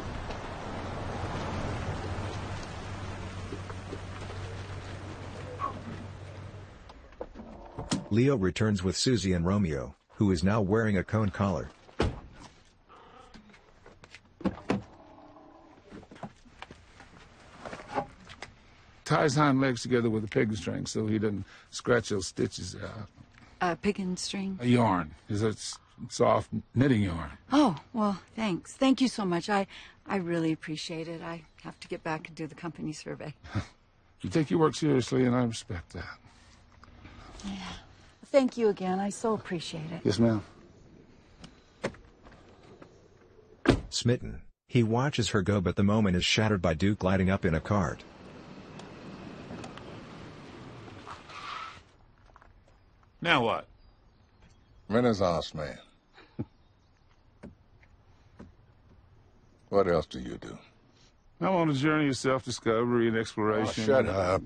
Speaker 1: Leo returns with Susie and Romeo, who is now wearing a cone collar.
Speaker 14: Tie his hind legs together with a pig string so he doesn't scratch those stitches out.
Speaker 16: Pig and string?
Speaker 14: A yarn. It's a soft knitting yarn.
Speaker 16: Oh, well, thanks. Thank you so much. I really appreciate it. I have to get back and do the company survey.
Speaker 14: You take your work seriously, and I respect that.
Speaker 16: Yeah. Thank you again. I so appreciate it.
Speaker 14: Yes, ma'am.
Speaker 1: Smitten, he watches her go, but the moment is shattered by Duke lighting up in a cart.
Speaker 14: Now what?
Speaker 5: Renaissance man. What else do you do?
Speaker 14: I'm on a journey of self-discovery and exploration.
Speaker 5: Oh, shut up.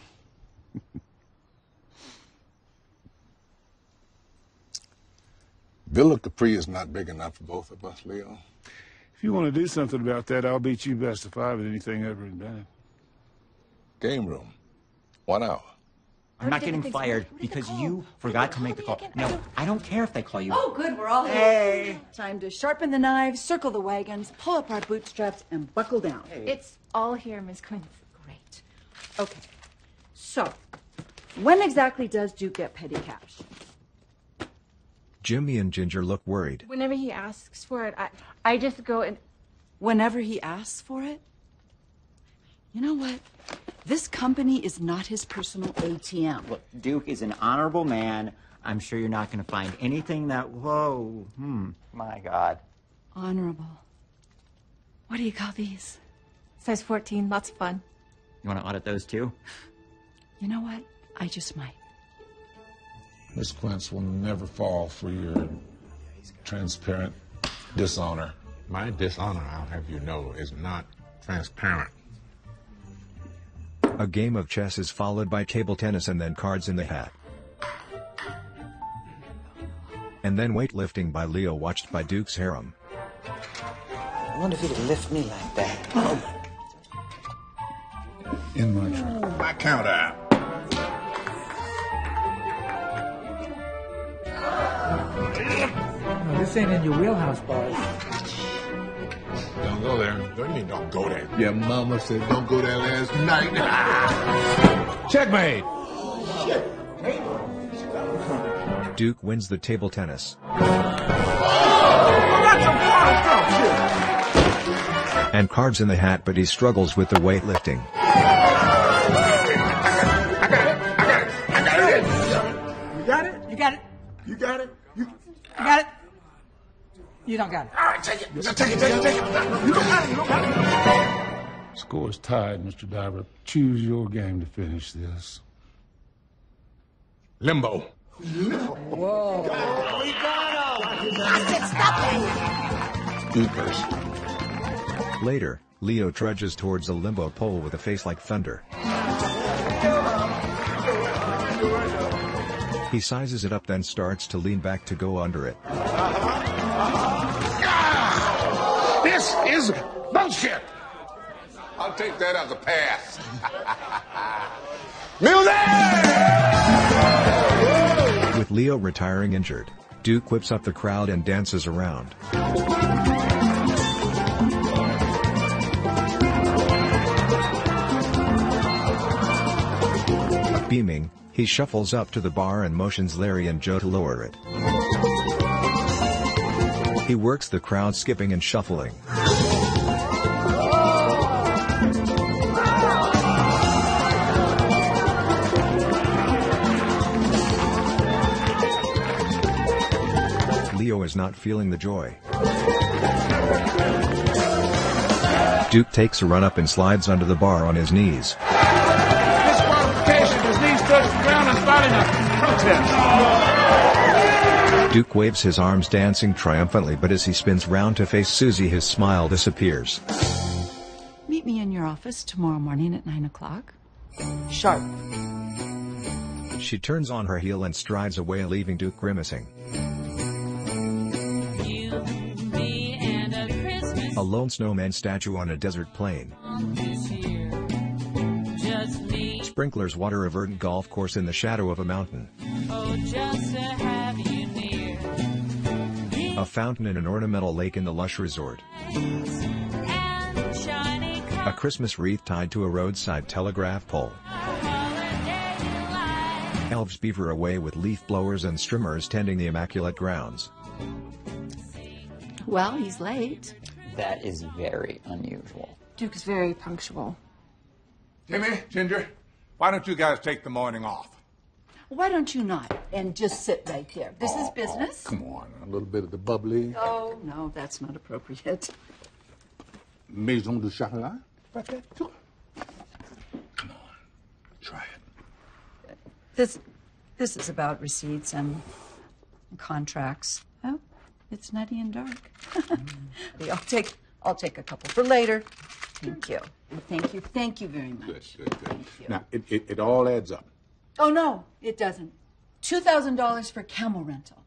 Speaker 5: Villa Capri is not big enough for both of us, Leo.
Speaker 14: If you want to do something about that, I'll beat you best of 5 at anything ever invented.
Speaker 5: Game room. 1 hour.
Speaker 8: I'm not getting fired because you forgot to make the call. No, I don't care if they call you.
Speaker 16: Oh, good. We're all here.
Speaker 8: Hey.
Speaker 16: Time to sharpen the knives, circle the wagons, pull up our bootstraps, and buckle down.
Speaker 9: It's all here, Miss Quince.
Speaker 16: Great. Okay. So, when exactly does Duke get petty cash?
Speaker 1: Jimmy and Ginger look worried.
Speaker 9: Whenever he asks for it, I just go and...
Speaker 16: Whenever he asks for it? You know what? This company is not his personal ATM.
Speaker 8: Look, Duke is an honorable man. I'm sure you're not going to find anything that... Whoa. My God.
Speaker 16: Honorable. What do you call these?
Speaker 9: Size 14. Lots of fun.
Speaker 8: You want to audit those too?
Speaker 16: You know what? I just might.
Speaker 14: Miss Quince will never fall for your transparent dishonor.
Speaker 19: My dishonor, I'll have you know, is not transparent.
Speaker 1: A game of chess is followed by table tennis and then cards in the hat. And then weightlifting by Leo, watched by Duke's harem.
Speaker 11: I wonder if he could lift me like that.
Speaker 14: In my truck.
Speaker 19: My count out.
Speaker 12: No, this ain't in your wheelhouse, boss.
Speaker 19: Don't go there. What do you mean don't go there? Your mama said don't go there last night.
Speaker 14: Checkmate!
Speaker 1: Duke wins the table tennis. And cards in the hat, but he struggles with the weightlifting.
Speaker 12: You got it? You got it?
Speaker 13: You got it?
Speaker 12: You got it? You don't got it.
Speaker 13: All right, take it. Take it. You don't got it.
Speaker 14: Score's tied, Mr. Diver. Choose your game to finish this.
Speaker 19: Limbo.
Speaker 12: Whoa.
Speaker 2: We got him! I said stop it!
Speaker 19: You first.
Speaker 1: Later, Leo trudges towards a limbo pole with a face like thunder. He sizes it up, then starts to lean back to go under it.
Speaker 19: This is bullshit! I'll take that as a pass. Music!
Speaker 1: With Leo retiring injured, Duke whips up the crowd and dances around. Beaming, he shuffles up to the bar and motions Larry and Joe to lower it. He works the crowd skipping and shuffling. Leo is not feeling the joy. Duke takes a run up and slides under the bar on his knees.
Speaker 14: Disqualification. His knees touch the ground and starting a protest.
Speaker 1: Duke waves his arms, dancing triumphantly, but as he spins round to face Susie, his smile disappears.
Speaker 16: Meet me in your office tomorrow morning at 9 o'clock.
Speaker 2: Sharp.
Speaker 1: She turns on her heel and strides away, leaving Duke grimacing. A lone snowman statue on a desert plain. Sprinklers water a verdant golf course in the shadow of a mountain. A fountain in an ornamental lake in the lush resort. A Christmas wreath tied to a roadside telegraph pole. Elves beaver away with leaf blowers and strimmers tending the immaculate grounds.
Speaker 16: Well, he's late.
Speaker 8: That is very unusual.
Speaker 9: Duke is very punctual.
Speaker 19: Jimmy, Ginger, why don't you guys take the morning off?
Speaker 16: Why don't you not? And just sit right there. This is business.
Speaker 19: Come on, a little bit of the bubbly.
Speaker 16: Oh, no, that's not appropriate.
Speaker 19: Maison du chocolat? Right there. Come on, try it.
Speaker 16: This is about receipts and contracts. Oh, it's nutty and dark. I'll take a couple for later. Thank you. And thank you very much.
Speaker 19: Good. Now, it all adds up.
Speaker 16: Oh, no, it doesn't. $2,000 for camel rental.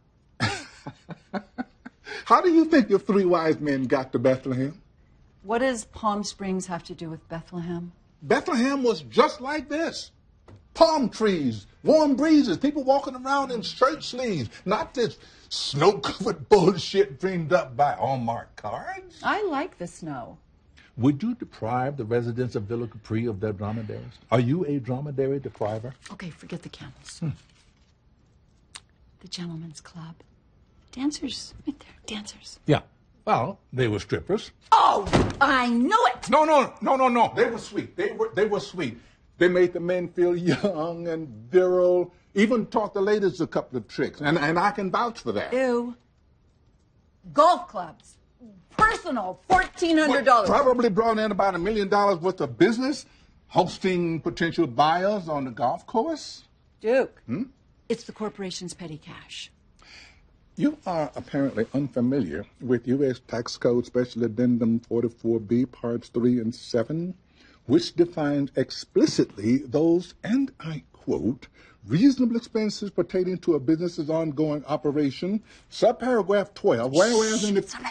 Speaker 19: How do you think your three wise men got to Bethlehem?
Speaker 16: What does Palm Springs have to do with Bethlehem?
Speaker 19: Bethlehem was just like this. Palm trees, warm breezes, people walking around in shirt sleeves, not this snow-covered bullshit dreamed up by Hallmark cards.
Speaker 16: I like the snow.
Speaker 6: Would you deprive the residents of Villa Capri of their dromedaries? Are you a dromedary depriver?
Speaker 16: Okay, forget the camels. The gentlemen's club. Dancers, right there, dancers.
Speaker 19: Yeah. Well, they were strippers.
Speaker 16: Oh, I knew it!
Speaker 19: No. They were sweet. They were sweet. They made the men feel young and virile, even taught the ladies a couple of tricks, and I can vouch for that.
Speaker 16: Ew. Golf clubs. Personal, $1,400.
Speaker 19: Probably brought in about $1 million worth of business, hosting potential buyers on the golf course.
Speaker 16: Duke, it's the corporation's petty cash.
Speaker 19: You are apparently unfamiliar with U.S. Tax Code Special Addendum 44B, Parts 3 and 7, which defines explicitly those, and I quote, reasonable expenses pertaining to a business's ongoing operation, subparagraph 12, whereas in the...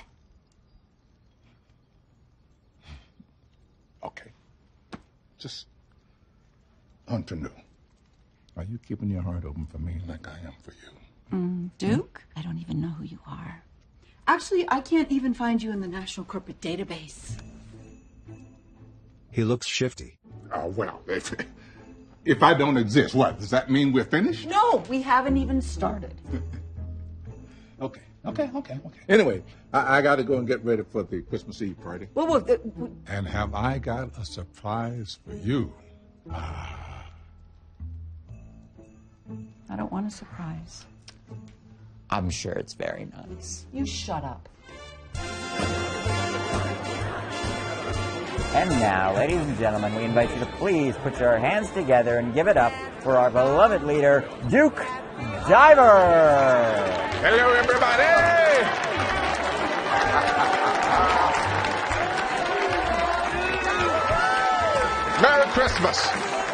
Speaker 19: Okay. Just want to know, are you keeping your heart open for me like I am for you?
Speaker 16: Duke, I don't even know who you are. Actually, I can't even find you in the National Corporate Database.
Speaker 1: He looks shifty.
Speaker 19: Oh, well, if I don't exist, what? Does that mean we're finished?
Speaker 16: No, we haven't even started.
Speaker 19: Okay. Anyway, I got to go and get ready for the Christmas Eve party.
Speaker 16: Well,
Speaker 19: And have I got a surprise for you?
Speaker 16: I don't want a surprise.
Speaker 8: I'm sure it's very nice.
Speaker 16: You shut up.
Speaker 8: And now, ladies and gentlemen, we invite you to please put your hands together and give it up for our beloved leader, Duke Diver.
Speaker 19: Hello, everybody. Merry Christmas.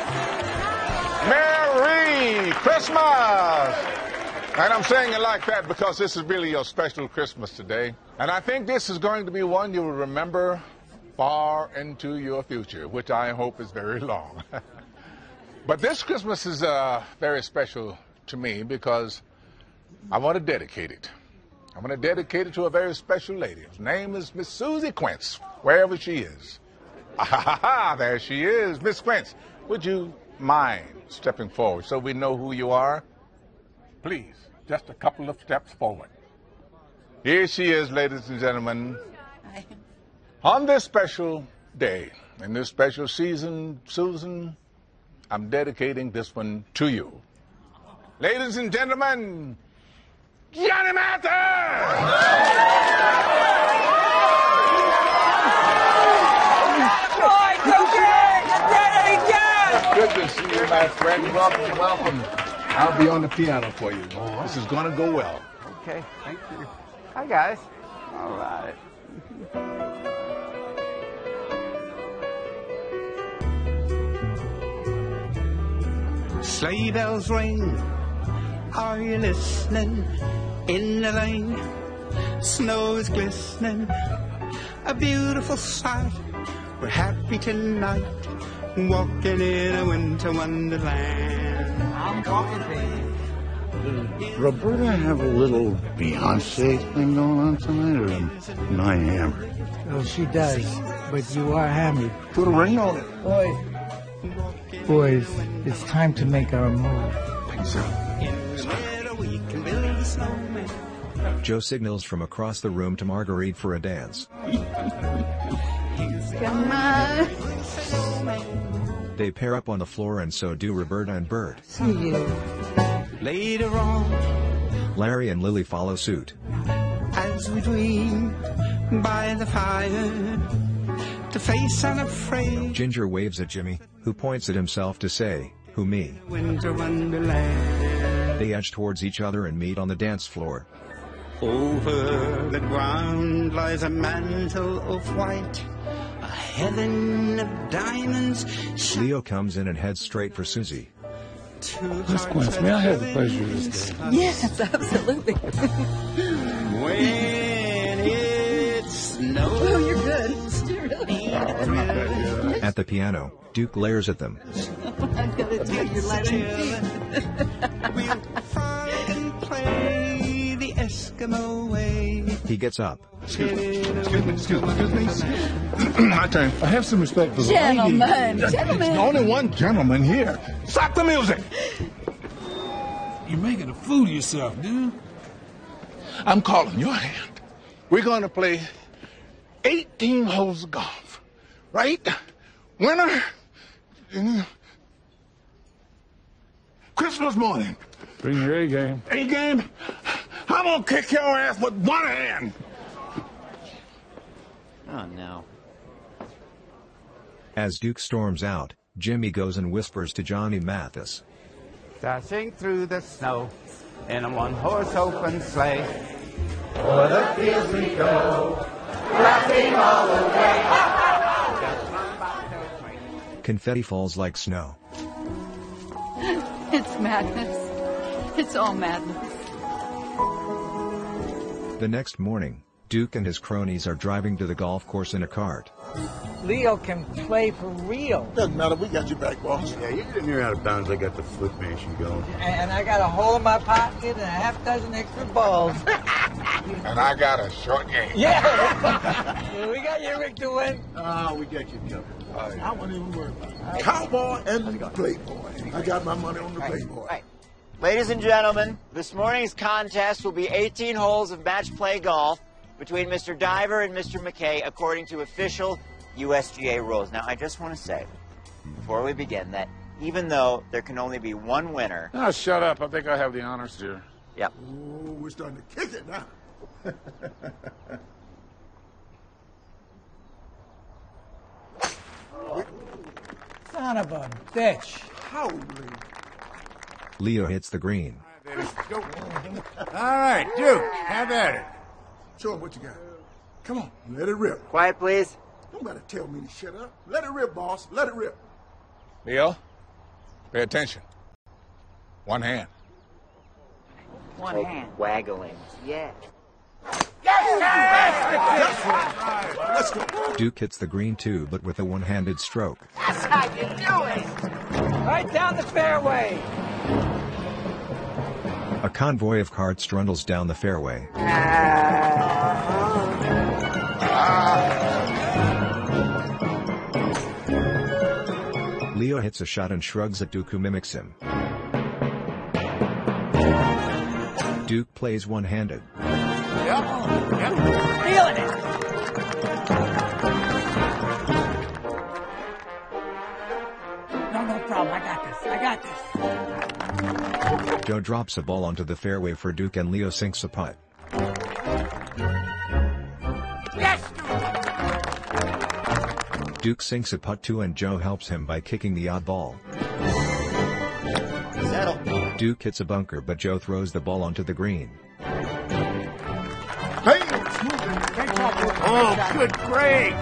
Speaker 19: Merry Christmas. And I'm saying it like that because this is really your special Christmas today. And I think this is going to be one you will remember far into your future, which I hope is very long. But this Christmas is very special to me because I want to dedicate it. I want to dedicate it to a very special lady. Her name is Miss Susie Quince, wherever she is. There she is. Miss Quince, would you mind stepping forward so we know who you are? Please, just a couple of steps forward. Here she is, ladies and gentlemen.
Speaker 16: Hi.
Speaker 19: On this special day, in this special season, Susan, I'm dedicating this one to you. Ladies and gentlemen, Johnny Good to see you, my friend. Welcome, welcome. I'll be on the piano for you. This is going to go well.
Speaker 7: Okay, thank you. Hi, guys. All right.
Speaker 15: Sleigh bells ring, are you listening? In the lane, snow is glistening, a beautiful sight. We're happy tonight, walking in a winter wonderland.
Speaker 14: I'm walking, baby. Does Roberta have a little Beyonce thing going on tonight, or am I hammered?
Speaker 12: Oh, she does, but you are hammered.
Speaker 14: Put a ring on it.
Speaker 12: Boys, it's time to make our move.
Speaker 1: Joe signals from across the room to Marguerite for a dance.
Speaker 16: Come on.
Speaker 1: They pair up on the floor, and so do Roberta and Bert.
Speaker 12: See you.
Speaker 15: Later on,
Speaker 1: Larry and Lily follow suit.
Speaker 15: as we dream by the fire, to face unafraid
Speaker 1: Ginger waves at Jimmy, who points at himself to say, "Who, me?"
Speaker 15: winter wonderland.
Speaker 1: They edge towards each other and meet on the dance floor.
Speaker 15: Over the ground lies a mantle of white, a heaven of diamonds.
Speaker 1: Leo comes in and heads straight for Susie.
Speaker 14: Miss Quince, may I have the pleasure of this day?
Speaker 16: Yes, absolutely.
Speaker 15: When it snows.
Speaker 16: Oh, you're good. You're really
Speaker 1: At the piano, Duke glares at them.
Speaker 16: I'm gonna do your letting
Speaker 15: We'll fight and play the Eskimo way.
Speaker 1: He gets up.
Speaker 6: Excuse me. My turn. I have some respect for the
Speaker 16: Gentlemen,
Speaker 6: lady.
Speaker 16: gentlemen.
Speaker 6: There's only one gentleman here. Stop the music.
Speaker 14: You're making a fool of yourself, dude.
Speaker 6: I'm calling your hand. We're going to play 18 holes of golf. Right? Winner. Christmas morning.
Speaker 14: Bring your A game.
Speaker 6: A game? I'm going to kick your ass with one hand.
Speaker 8: Oh, no.
Speaker 1: As Duke storms out, Jimmy goes and whispers to Johnny Mathis.
Speaker 15: Dashing through the snow in a one-horse open sleigh. O'er the fields we go, laughing all the way.
Speaker 1: Confetti falls like snow.
Speaker 16: It's madness. It's all madness.
Speaker 1: The next morning, Duke and his cronies are driving to the golf course in a cart.
Speaker 12: Leo can play for real.
Speaker 13: Doesn't matter, we got your back, boss.
Speaker 14: Yeah, you get in here out of bounds. I got the foot nation going.
Speaker 12: And I got a hole in my pocket and a half dozen extra balls.
Speaker 19: And I got a short game.
Speaker 12: Yeah! We got you, Rick, to win.
Speaker 13: We got you covered. I wasn't even worried about it. Cowboy and Playboy. I got my money on the Playboy.
Speaker 8: Right. Ladies and gentlemen, this morning's contest will be 18 holes of match play golf between Mr. Diver and Mr. McKay according to official USGA rules. Now, I just want to say, before we begin, that even though there can only be one winner...
Speaker 14: Oh, shut up. I think I have the honors here.
Speaker 8: Yep.
Speaker 13: Oh, we're starting to kick it now.
Speaker 12: Son of a bitch.
Speaker 13: Holy.
Speaker 1: Leo hits the green.
Speaker 13: Go. All right, Duke, have at it. Show him what you got. Come on, let it rip.
Speaker 8: Quiet, please.
Speaker 13: Don't gotta tell me to shut up. Let it rip, boss. Let it rip.
Speaker 19: Leo, pay attention. One hand.
Speaker 8: One hand. Waggling. Yeah.
Speaker 13: Let's go.
Speaker 1: Duke hits the green too, but with a one-handed stroke.
Speaker 3: That's how you do it.
Speaker 12: Right down the fairway.
Speaker 1: A convoy of carts trundles down the fairway. Leo hits a shot and shrugs at Duke, who mimics him. Duke plays one-handed.
Speaker 3: Yep. Feeling it. No problem. I got this.
Speaker 1: Joe drops a ball onto the fairway for Duke and Leo sinks a putt.
Speaker 3: Yes,
Speaker 1: Duke sinks a putt too and Joe helps him by kicking the odd ball.
Speaker 8: Settle.
Speaker 1: Duke hits a bunker but Joe throws the ball onto the green.
Speaker 13: Hey! Oh, good break!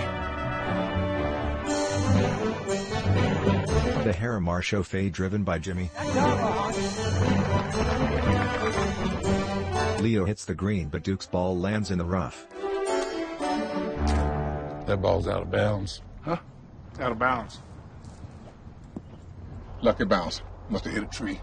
Speaker 1: The Harrimar Show fade driven by Jimmy. Leo hits the green but Duke's ball lands in the rough.
Speaker 14: That ball's out of bounds.
Speaker 19: Huh? Out of bounds. Lucky bounce. Must have hit a tree.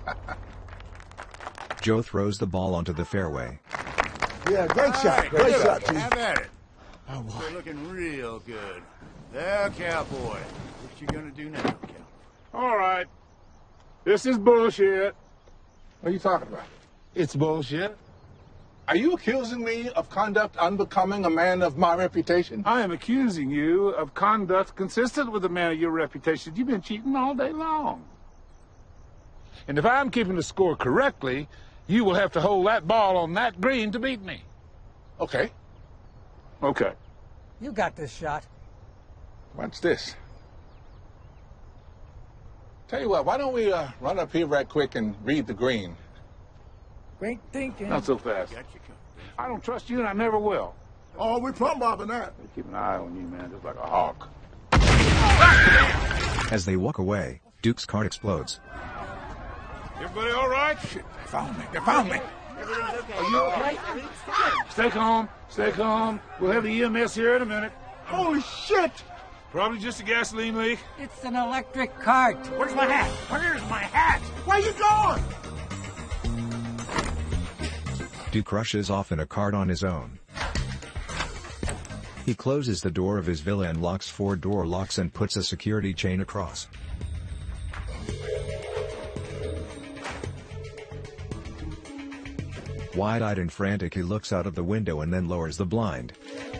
Speaker 1: Joe throws the ball onto the fairway.
Speaker 13: Yeah, great shot. Great shot, Chief.
Speaker 10: Have at it. Oh, boy. You're looking real good. There, cowboy. What you gonna do now, cowboy?
Speaker 21: All right. This is bullshit.
Speaker 19: What are you talking about?
Speaker 21: It's bullshit.
Speaker 19: Are you accusing me of conduct unbecoming a man of my reputation?
Speaker 21: I am accusing you of conduct consistent with a man of your reputation. You've been cheating all day long. And if I'm keeping the score correctly, you will have to hold that ball on that green to beat me.
Speaker 19: Okay.
Speaker 21: Okay.
Speaker 12: You got this shot.
Speaker 19: What's this? Tell you what, why don't we run up here right quick and read the green?
Speaker 12: Great thinking.
Speaker 21: Not so fast. I don't trust you and I never will.
Speaker 13: Oh, we're plumb bobbing that.
Speaker 21: Keep an eye on you, man, just like a hawk.
Speaker 1: As they walk away, Duke's cart explodes.
Speaker 21: Everybody all right?
Speaker 19: Shit, they found me. They found me.
Speaker 21: Are you okay? Stay calm. Stay calm. We'll have the EMS here in a minute.
Speaker 13: Holy shit!
Speaker 21: Probably just a gasoline leak.
Speaker 12: It's an electric cart.
Speaker 21: Where's my hat? Where's my hat?
Speaker 13: Where you going?
Speaker 1: Duke rushes off in a cart on his own. He closes the door of his villa and locks 4 door locks and puts a security chain across. Wide-eyed and frantic, he looks out of the window and then lowers the blind.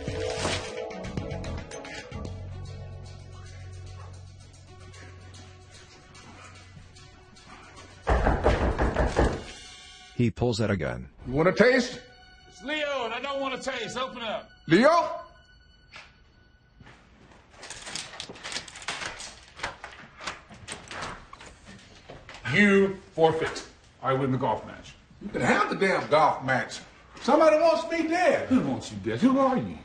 Speaker 1: He pulls out a gun.
Speaker 19: You want a taste?
Speaker 21: It's Leo, and I don't want to taste. Open up.
Speaker 19: Leo?
Speaker 21: You forfeit. I win the golf match.
Speaker 19: You can have the damn golf match. Somebody wants me dead.
Speaker 21: Who wants you dead? Who are you?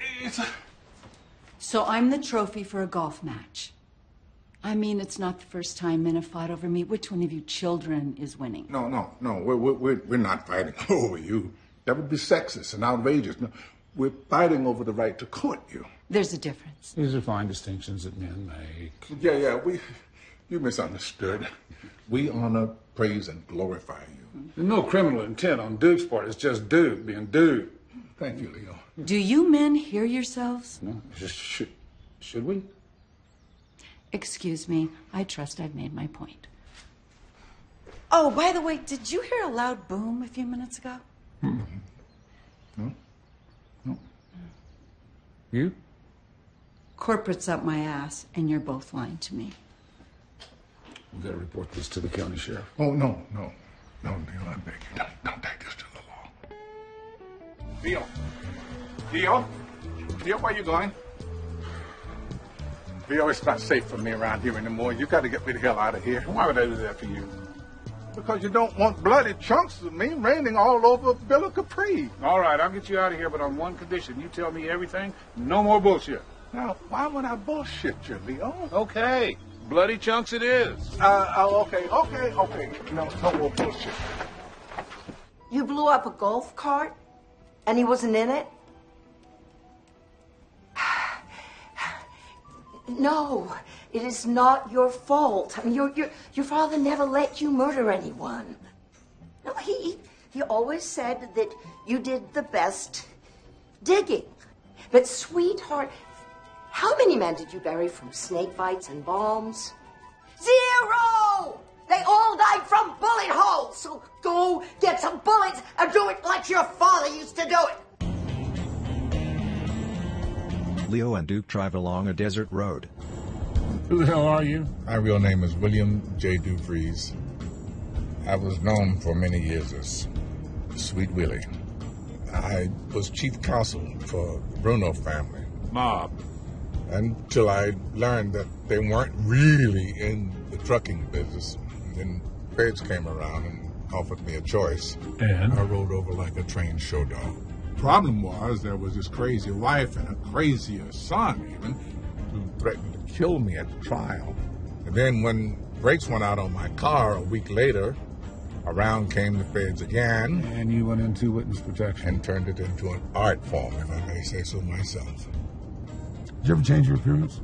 Speaker 16: So I'm the trophy for a golf match. I mean, it's not the first time men have fought over me. Which one of you children is winning?
Speaker 19: No. We're not fighting over you. That would be sexist and outrageous. No, we're fighting over the right to court you.
Speaker 16: There's a difference.
Speaker 21: These are fine distinctions that men make.
Speaker 19: Yeah, you misunderstood. We honor, praise, and glorify you.
Speaker 21: There's no criminal intent on Duke's part. It's just Duke being Duke.
Speaker 19: Thank you, Leo.
Speaker 16: Do you men hear yourselves?
Speaker 21: No, should we?
Speaker 16: Excuse me. I trust I've made my point. Oh, by the way, did you hear a loud boom a few minutes ago?
Speaker 19: Mm-hmm. No.
Speaker 21: You?
Speaker 16: Corporate's up my ass, and you're both lying to me.
Speaker 21: We've got to report this to the county sheriff.
Speaker 19: Oh, no, Leo, I beg you, don't take this to the law. Leo, where are you going?
Speaker 6: Leo, it's not safe for me around here anymore. You got to get me the hell out of here.
Speaker 14: Why would I do that for you?
Speaker 6: Because you don't want bloody chunks of me raining all over Villa Capri.
Speaker 14: All right, I'll get you out of here, but on one condition. You tell me everything, no more bullshit.
Speaker 6: Now, why would I bullshit you, Leo?
Speaker 14: Okay, bloody chunks it is.
Speaker 6: Okay. No more bullshit.
Speaker 2: You blew up a golf cart and he wasn't in it? No, it is not your fault. I mean, your father never let you murder anyone. No, he always said that you did the best digging. But, sweetheart, how many men did you bury from snake bites and bombs? 0! They all died from bullet holes. So go get some bullets and do it like your father used to do it.
Speaker 1: Leo and Duke drive along a desert road.
Speaker 14: Who the hell are you?
Speaker 5: My real name is William J. Duvries. I was known for many years as Sweet Willie. I was chief counsel for the Bruno family.
Speaker 14: Mob.
Speaker 5: Until I learned that they weren't really in the trucking business. And then feds came around and offered me a choice.
Speaker 14: And?
Speaker 5: I rode over like a trained show dog.
Speaker 6: Problem was, there was this crazy wife and a crazier son, even, who threatened to kill me at the trial.
Speaker 5: And then when brakes went out on my car a week later, around came the feds again.
Speaker 14: And you went into witness protection.
Speaker 5: And turned it into an art form, if I may say so myself.
Speaker 14: Did you ever change your appearance?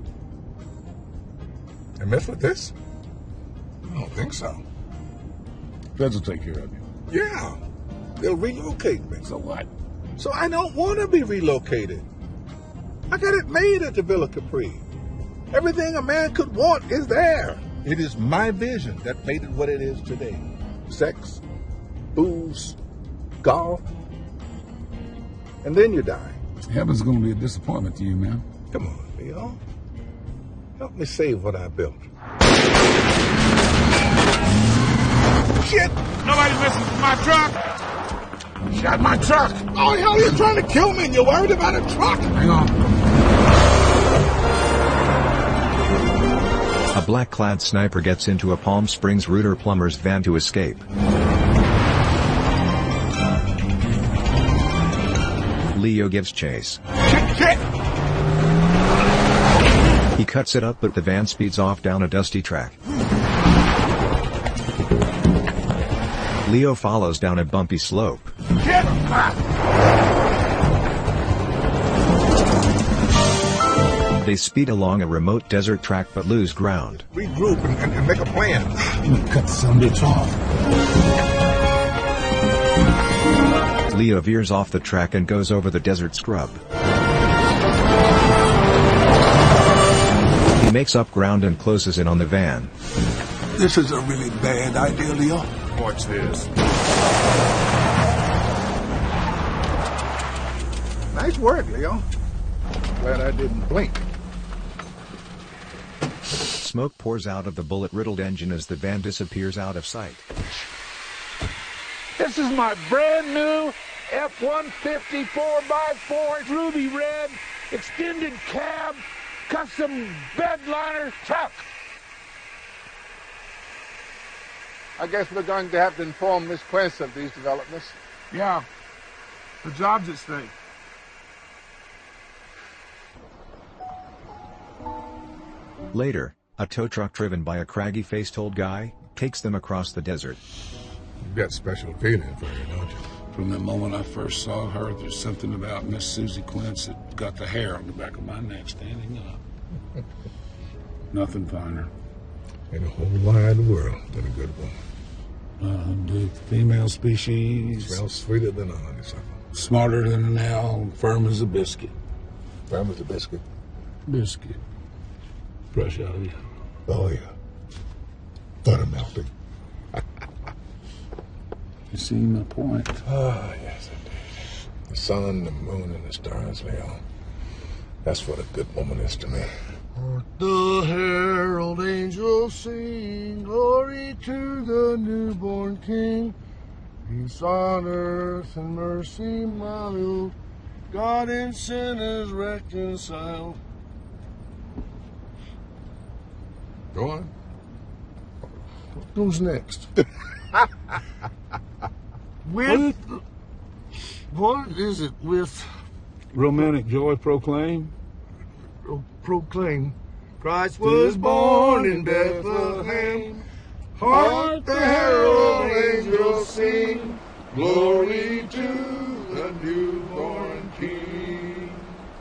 Speaker 5: And mess with this? I don't think so.
Speaker 14: Feds will take care of you.
Speaker 5: Yeah. They'll relocate me.
Speaker 14: So what?
Speaker 5: So I don't want to be relocated. I got it made at the Villa Capri. Everything a man could want is there. It is my vision that made it what it is today. Sex, booze, golf, and then you die.
Speaker 14: Heaven's going to be a disappointment to you, man.
Speaker 5: Come on, Leo. Help me save what I built. Shit!
Speaker 14: Nobody's messing with my truck!
Speaker 5: Shot my truck! Oh, hell, you're trying to kill me and you're worried about a truck?
Speaker 14: Hang on.
Speaker 1: A black-clad sniper gets into a Palm Springs Rooter plumber's van to escape. Leo gives chase.
Speaker 5: Shit!
Speaker 1: He cuts it up, but the van speeds off down a dusty track. Leo follows down a bumpy slope.
Speaker 5: Shit!
Speaker 1: They speed along a remote desert track but lose ground.
Speaker 5: Regroup and make a plan.
Speaker 14: Cut some bitch off.
Speaker 1: Leo veers off the track and goes over the desert scrub. He makes up ground and closes in on the van.
Speaker 5: This is a really bad idea, Leo.
Speaker 14: Watch this.
Speaker 6: Nice work, Leo. Glad I didn't blink.
Speaker 1: Smoke pours out of the bullet-riddled engine as the van disappears out of sight.
Speaker 14: This is my brand new F-150 4x4 ruby red extended cab custom bedliner truck.
Speaker 6: I guess we're going to have to inform Miss Quince of these developments.
Speaker 14: Yeah. The job's at stake.
Speaker 1: Later, a tow truck driven by a craggy-faced old guy takes them across the desert.
Speaker 5: You've got special feeling for her, don't you?
Speaker 14: From the moment I first saw her, there's something about Miss Susie Quince that got the hair on the back of my neck standing up. Nothing finer.
Speaker 5: In the whole wide world than a good woman.
Speaker 14: The female species.
Speaker 5: Smells sweeter than a honeysuckle.
Speaker 14: Smarter than an owl, firm as a biscuit.
Speaker 5: Firm as a biscuit?
Speaker 14: Biscuit. Fresh out of you.
Speaker 5: Oh, yeah. Butter melting.
Speaker 14: You see my point?
Speaker 5: Ah, yes, indeed. The sun, the moon, and the stars, Leo. That's what a good woman is to me.
Speaker 13: The herald angels sing, glory to the newborn King. Peace on earth and mercy mild, God and sinners reconciled.
Speaker 6: Go on. Who's next?
Speaker 13: What is it with
Speaker 14: Romantic Joy Proclaim?
Speaker 13: Proclaim? Christ was born in Bethlehem. Hark the herald angels sing. Glory to the newborn King.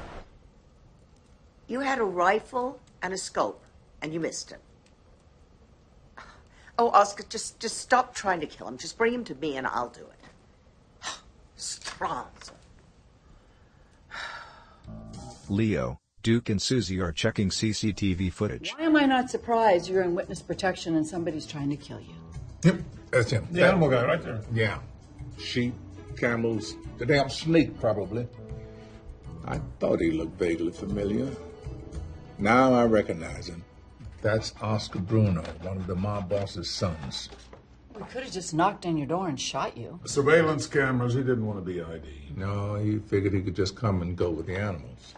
Speaker 2: You had a rifle and a scope, and you missed it. Oh, Oscar, just stop trying to kill him. Just bring him to me, and I'll do it. Stranza.
Speaker 1: Leo, Duke, and Susie are checking CCTV footage.
Speaker 16: Why am I not surprised you're in witness protection and somebody's trying to kill you?
Speaker 6: Yep, that's him.
Speaker 14: The animal guy right there.
Speaker 6: Yeah. Sheep, camels, the damn snake, probably. I thought he looked vaguely familiar. Now I recognize him. That's Oscar Bruno, one of the mob boss's sons.
Speaker 16: We could have just knocked on your door and shot you.
Speaker 14: Surveillance cameras, he didn't want to be ID.
Speaker 6: No, he figured he could just come and go with the animals.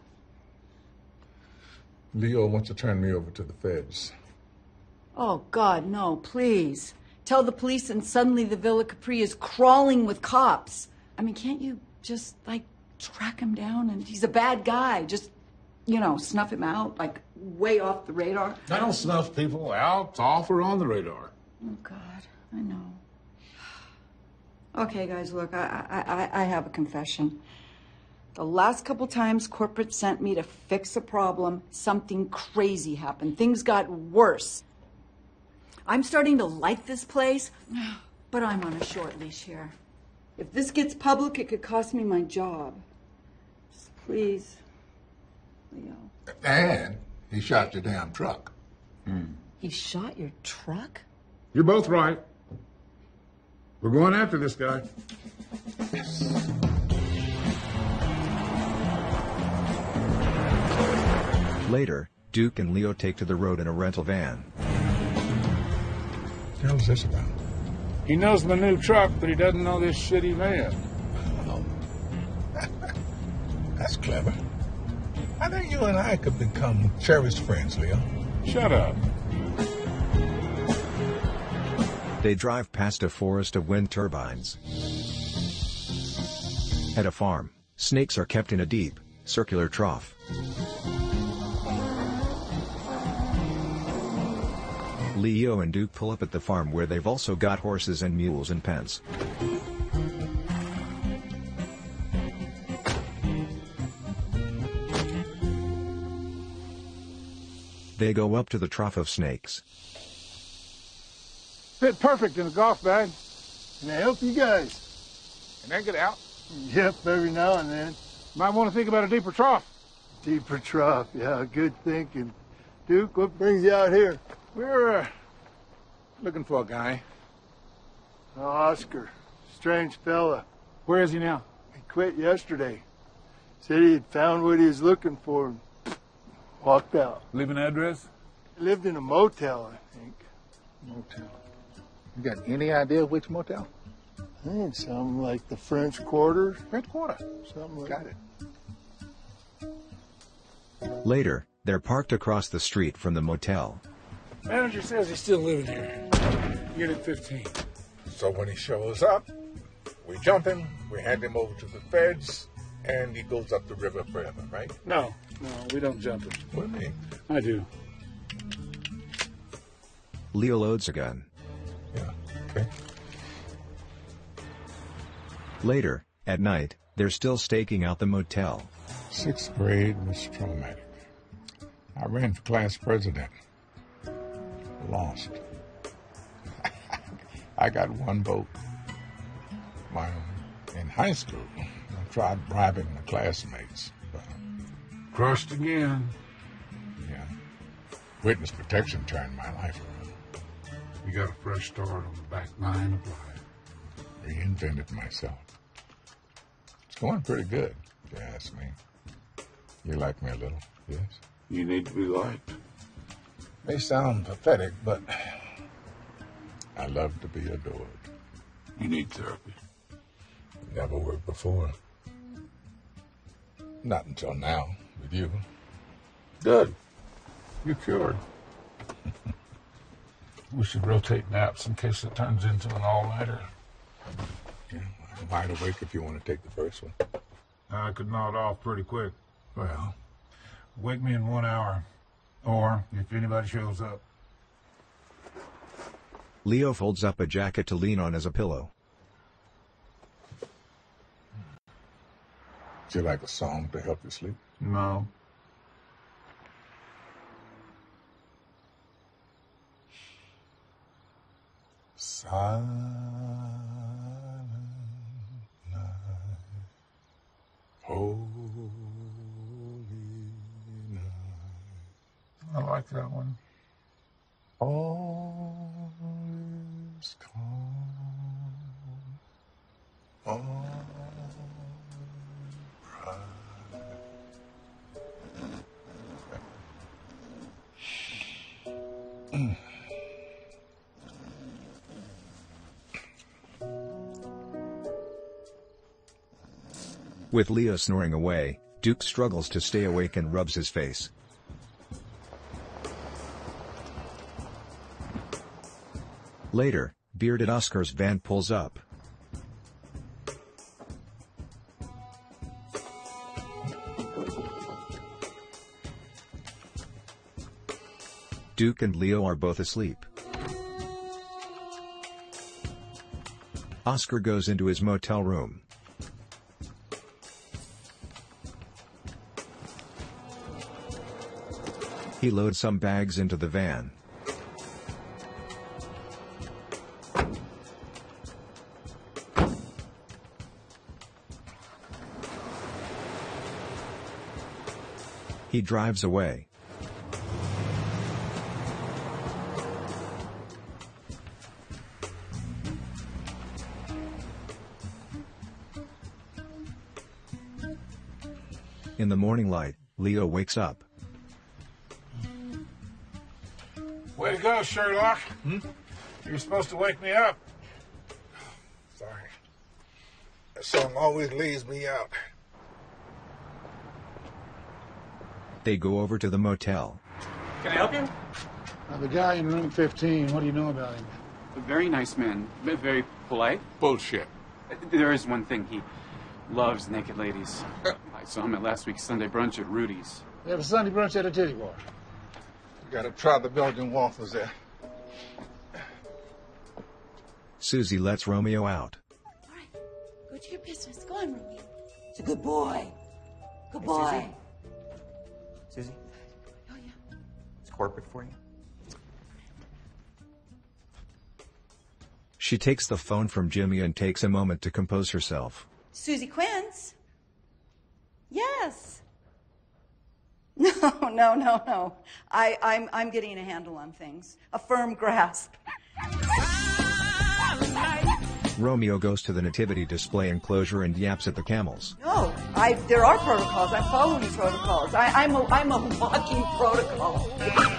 Speaker 6: Leo wants to turn me over to the feds.
Speaker 16: Oh, God, no, please. Tell the police and suddenly the Villa Capri is crawling with cops. I mean, can't you just, like, track him down? And he's a bad guy. Just, snuff him out, like, way off the radar.
Speaker 14: I don't snuff people out, off, or on the radar.
Speaker 16: Oh, God, I know. Okay, guys, look, I have a confession. The last couple times corporate sent me to fix a problem, something crazy happened. Things got worse. I'm starting to like this place, but I'm on a short leash here. If this gets public, it could cost me my job. Just please, Leo.
Speaker 6: And he shot your damn truck.
Speaker 16: He shot your truck?
Speaker 14: You're both right. We're going after this guy.
Speaker 1: Later, Duke and Leo take to the road in a rental van.
Speaker 6: What the hell is this about?
Speaker 14: He knows my new truck, but he doesn't know this shitty van.
Speaker 6: Oh. That's clever. I think you and I could become cherished friends, Leo.
Speaker 14: Shut up.
Speaker 1: They drive past a forest of wind turbines. At a farm, snakes are kept in a deep, circular trough. Leo and Duke pull up at the farm where they've also got horses and mules and pens. They go up to the trough of snakes.
Speaker 14: Fit perfect in a golf bag.
Speaker 13: Can I help you guys?
Speaker 14: Can I get out?
Speaker 13: Yep, every now and then.
Speaker 14: Might want to think about a deeper trough.
Speaker 13: Deeper trough, yeah, good thinking. Duke, what brings you out here?
Speaker 14: We're, looking for a guy.
Speaker 13: Oh, Oscar. Strange fella.
Speaker 14: Where is he now?
Speaker 13: He quit yesterday. Said he had found what he was looking for and walked out.
Speaker 14: Leave an address?
Speaker 13: He lived in a motel, I think.
Speaker 6: Motel. You got any idea which motel?
Speaker 13: I think something like the French Quarter.
Speaker 6: French Quarter.
Speaker 13: Something like
Speaker 6: Got it.
Speaker 1: Later, they're parked across the street from the motel.
Speaker 14: Manager says he's still living here. Unit 15.
Speaker 6: So when he shows up, we jump him, we hand him over to the feds, and he goes up the river forever, right?
Speaker 14: No, we don't jump him.
Speaker 6: What do you mean?
Speaker 14: I do.
Speaker 1: Leo loads a gun.
Speaker 6: Yeah, okay.
Speaker 1: Later, at night, they're still staking out the motel.
Speaker 6: 6th grade was traumatic. I ran for class president. Lost. I got one vote. My own. In high school, I tried bribing my classmates. But,
Speaker 14: crushed again.
Speaker 6: Yeah. Witness protection turned my life around.
Speaker 14: You got a fresh start on the back nine of life.
Speaker 6: Reinvented myself. It's going pretty good, if you ask me. You like me a little, yes?
Speaker 14: You need to be liked.
Speaker 6: May sound pathetic, but I love to be adored.
Speaker 14: You need therapy.
Speaker 6: Never worked before. Not until now, with you.
Speaker 14: Good. You're cured. We should rotate naps in case it turns into an all-nighter.
Speaker 5: Yeah, I'm wide awake if you want to take the first one.
Speaker 14: I could nod off pretty quick. Well, wake me in 1 hour. Or if anybody shows up.
Speaker 1: Leo folds up a jacket to lean on as a pillow.
Speaker 5: Would you like a song to help you sleep?
Speaker 14: No.
Speaker 5: Silent night, holy night.
Speaker 14: I like that one.
Speaker 5: All is calm. All bright.
Speaker 1: With Leo snoring away, Duke struggles to stay awake and rubs his face. Later, bearded Oscar's van pulls up. Duke and Leo are both asleep. Oscar goes into his motel room. He loads some bags into the van. He drives away. In the morning light, Leo wakes up.
Speaker 14: Way to go, Sherlock. You're supposed to wake me up.
Speaker 5: Sorry. That song always lays me out.
Speaker 1: They go over to the motel.
Speaker 7: Can I help you?
Speaker 14: The guy in room 15, what do you know about him?
Speaker 7: A very nice man. Very polite.
Speaker 5: Bullshit.
Speaker 7: There is one thing. He loves naked ladies. I saw him at last week's Sunday brunch at Rudy's.
Speaker 14: They have a Sunday brunch at a titty bar.
Speaker 5: You gotta try the Belgian waffles there.
Speaker 1: Susie lets Romeo out.
Speaker 3: All right, go to your business. Go on, Romeo. It's a good boy. Good boy.
Speaker 8: Susie?
Speaker 3: Oh, yeah.
Speaker 8: It's corporate for you.
Speaker 1: She takes the phone from Jimmy and takes a moment to compose herself.
Speaker 3: Susie Quince? Yes. No. I'm getting a handle on things. A firm grasp.
Speaker 1: Romeo goes to the nativity display enclosure and yaps at the camels.
Speaker 3: No, there are protocols. I'm following protocols. I'm a walking protocol.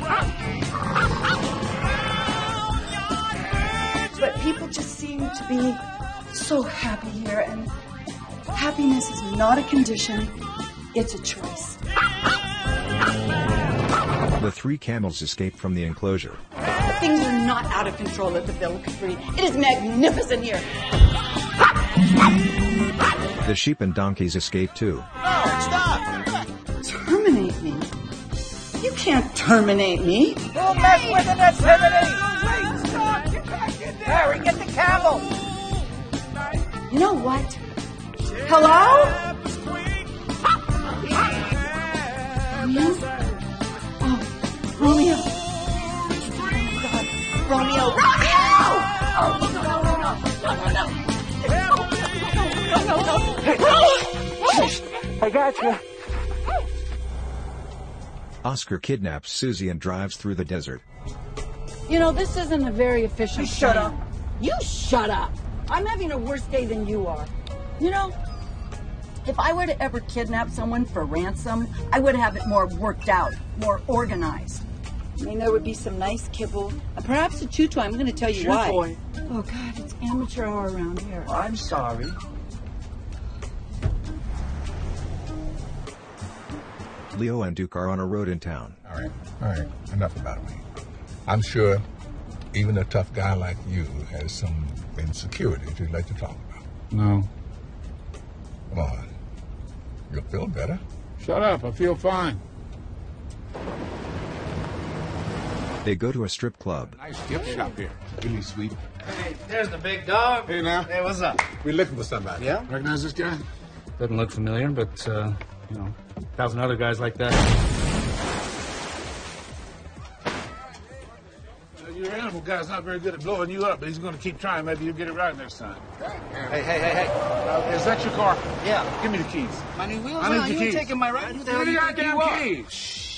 Speaker 3: But people just seem to be so happy here, and happiness is not a condition, it's a choice.
Speaker 1: The three camels escape from the enclosure.
Speaker 3: Things are not out of control at the Villa Capri. It is magnificent here.
Speaker 1: The sheep and donkeys escape too.
Speaker 3: Oh, stop! Terminate me? You can't terminate me.
Speaker 12: Don't mess with the nativity! Stop! Get back in there! Harry, get the camel!
Speaker 3: You know what? Hello? Romeo? Oh, Romeo. Romeo!
Speaker 12: I got you.
Speaker 1: Oscar kidnaps Susie and drives through the desert.
Speaker 3: You know, this isn't a very efficient
Speaker 12: Shut
Speaker 3: plan.
Speaker 12: up.
Speaker 3: You shut up. I'm having a worse day than you are. You know, if I were to ever kidnap someone for ransom, I would have it more worked out, more organized. I mean, there would be some nice kibble, and perhaps a chew-toy. I'm going to tell you why.
Speaker 12: Chew-toy?
Speaker 3: Oh, God, it's amateur hour around here.
Speaker 12: I'm sorry.
Speaker 1: Leo and Duke are on a road in town.
Speaker 5: All right. Enough about me. I'm sure even a tough guy like you has some insecurities you'd like to talk about.
Speaker 14: No.
Speaker 5: Come on. You'll feel better.
Speaker 14: Shut up. I feel fine.
Speaker 1: They go to a strip club.
Speaker 5: Nice gift shop here. Really sweet.
Speaker 20: Hey, there's the big dog.
Speaker 14: Hey, now.
Speaker 20: Hey, what's up?
Speaker 5: We're looking for somebody.
Speaker 20: Yeah?
Speaker 14: Recognize this guy?
Speaker 20: Doesn't look familiar, but, you know, 1,000 other guys like that.
Speaker 14: Your animal guy's not very good at blowing you up, but he's going to keep trying. Maybe you'll get it right next time.
Speaker 20: Hey.
Speaker 14: Is that your car?
Speaker 20: Yeah.
Speaker 14: Give me the keys.
Speaker 20: My new wheels?
Speaker 14: I need the
Speaker 20: you
Speaker 14: keys.
Speaker 20: taking my ride? Who the hell
Speaker 14: Give me
Speaker 20: do you
Speaker 14: the
Speaker 20: think you
Speaker 14: goddamn
Speaker 20: are?
Speaker 14: keys.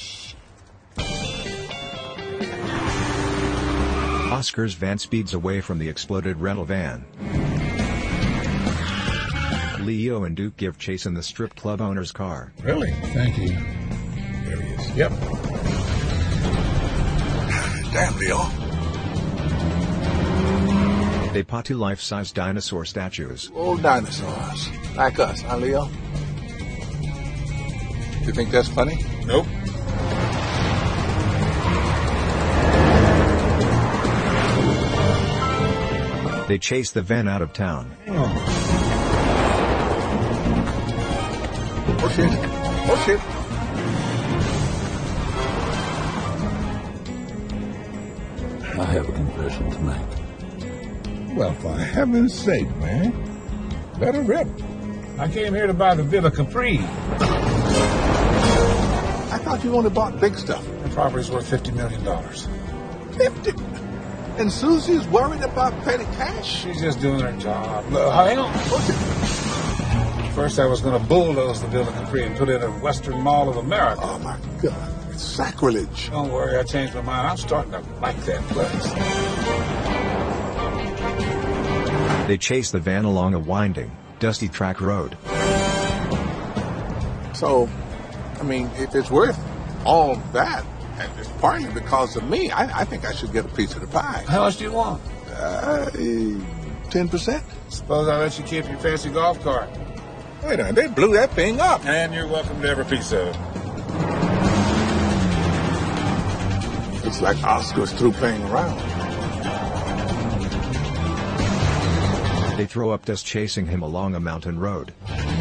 Speaker 1: Oscar's van speeds away from the exploded rental van. Leo and Duke give chase in the strip club owner's car.
Speaker 5: Really?
Speaker 14: Thank you.
Speaker 5: There he is. Yep. Damn, Leo.
Speaker 1: They pot two life-size dinosaur statues.
Speaker 5: Old dinosaurs. Like us, huh, Leo? You think that's funny?
Speaker 14: Nope.
Speaker 1: They chase the van out of town.
Speaker 5: Oh shit. Oh shit.
Speaker 14: I have a confession to make.
Speaker 5: Well, for heaven's sake, man. Let her rip.
Speaker 14: I came here to buy the Villa Capri.
Speaker 5: I thought you only bought big stuff.
Speaker 14: The property's worth $50 million.
Speaker 5: 50? And Susie's worried about petty cash?
Speaker 14: She's just doing her job. Hang on. First, I was going to bulldoze the Villa Capri and put it in a Western Mall of America.
Speaker 5: Oh, my God. It's sacrilege.
Speaker 14: Don't worry, I changed my mind. I'm starting to like that place.
Speaker 1: They chase the van along a winding, dusty track road.
Speaker 5: So, I mean, if it's worth all that, and it's partly because of me, I think I should get a piece of the pie.
Speaker 14: How much do you want?
Speaker 5: 10%?
Speaker 14: Suppose I'll let you keep your fancy golf cart.
Speaker 5: Wait a minute, they blew that thing up.
Speaker 14: And you're welcome to every piece of it.
Speaker 5: It's like Oscar's through playing around.
Speaker 1: They throw up dust chasing him along a mountain road.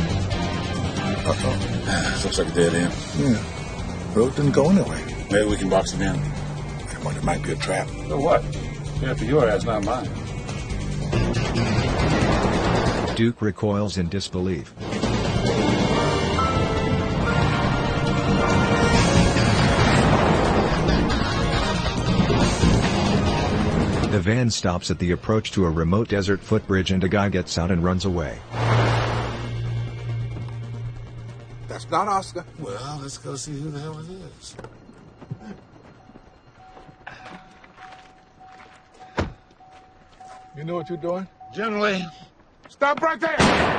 Speaker 14: Looks like a dead end.
Speaker 5: Yeah. Road didn't go anyway.
Speaker 14: Maybe we can box it in.
Speaker 5: Well, it might be a trap.
Speaker 14: So what? After your ass, not mine.
Speaker 1: Duke recoils in disbelief. The van stops at the approach to a remote desert footbridge and a guy gets out and runs away.
Speaker 5: That's not Oscar.
Speaker 14: Well, let's go see who the hell it is.
Speaker 5: You know what you're doing?
Speaker 14: Generally. Stop right there!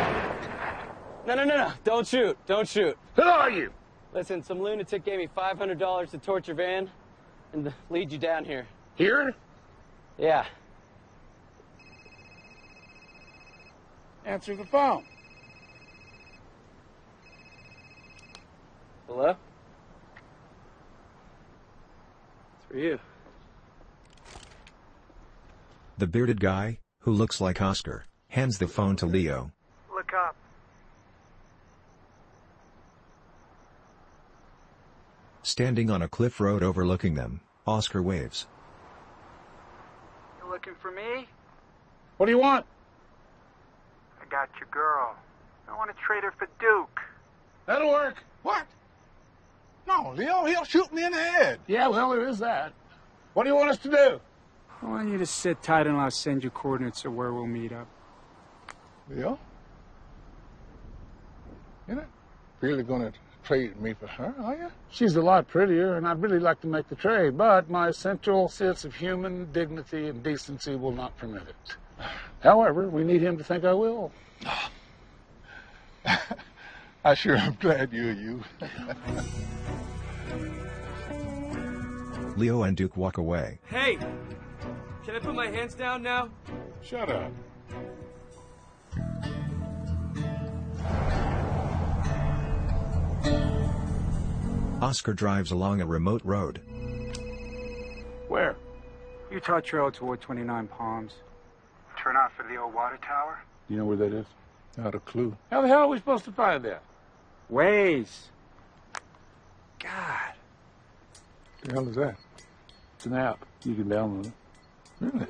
Speaker 20: No. Don't shoot.
Speaker 14: Who are you?
Speaker 20: Listen, some lunatic gave me $500 to torch your van and to lead you down here.
Speaker 14: Here?
Speaker 20: Yeah.
Speaker 14: Answer the phone.
Speaker 20: Hello? It's for you.
Speaker 1: The bearded guy, who looks like Oscar, hands the phone to Leo.
Speaker 20: Look up.
Speaker 1: Standing on a cliff road overlooking them, Oscar waves.
Speaker 20: You looking for me?
Speaker 14: What do you want?
Speaker 20: I got your girl. I want to trade her for Duke.
Speaker 14: That'll work.
Speaker 5: What? No, Leo, he'll shoot me in the head.
Speaker 14: Yeah, well, there is that. What do you want us to do?
Speaker 20: I want you to sit tight and I'll send you coordinates of where we'll meet up.
Speaker 5: Leo? You're not really going to trade me for her, are you?
Speaker 14: She's a lot prettier, and I'd really like to make the trade, but my central sense of human dignity and decency will not permit it. However, we need him to think I will.
Speaker 5: I sure am glad you're you.
Speaker 1: Leo and Duke walk away.
Speaker 20: Hey! Can I put my hands down now?
Speaker 14: Shut up.
Speaker 1: Oscar drives along a remote road.
Speaker 14: Where?
Speaker 18: Utah Trail toward 29 Palms. Turn out for the old water tower?
Speaker 14: You know where that is?
Speaker 19: Not a clue.
Speaker 14: How the hell are we supposed to find that?
Speaker 18: Waze. God.
Speaker 14: What the hell is that? It's an app. You can download it.
Speaker 19: Really?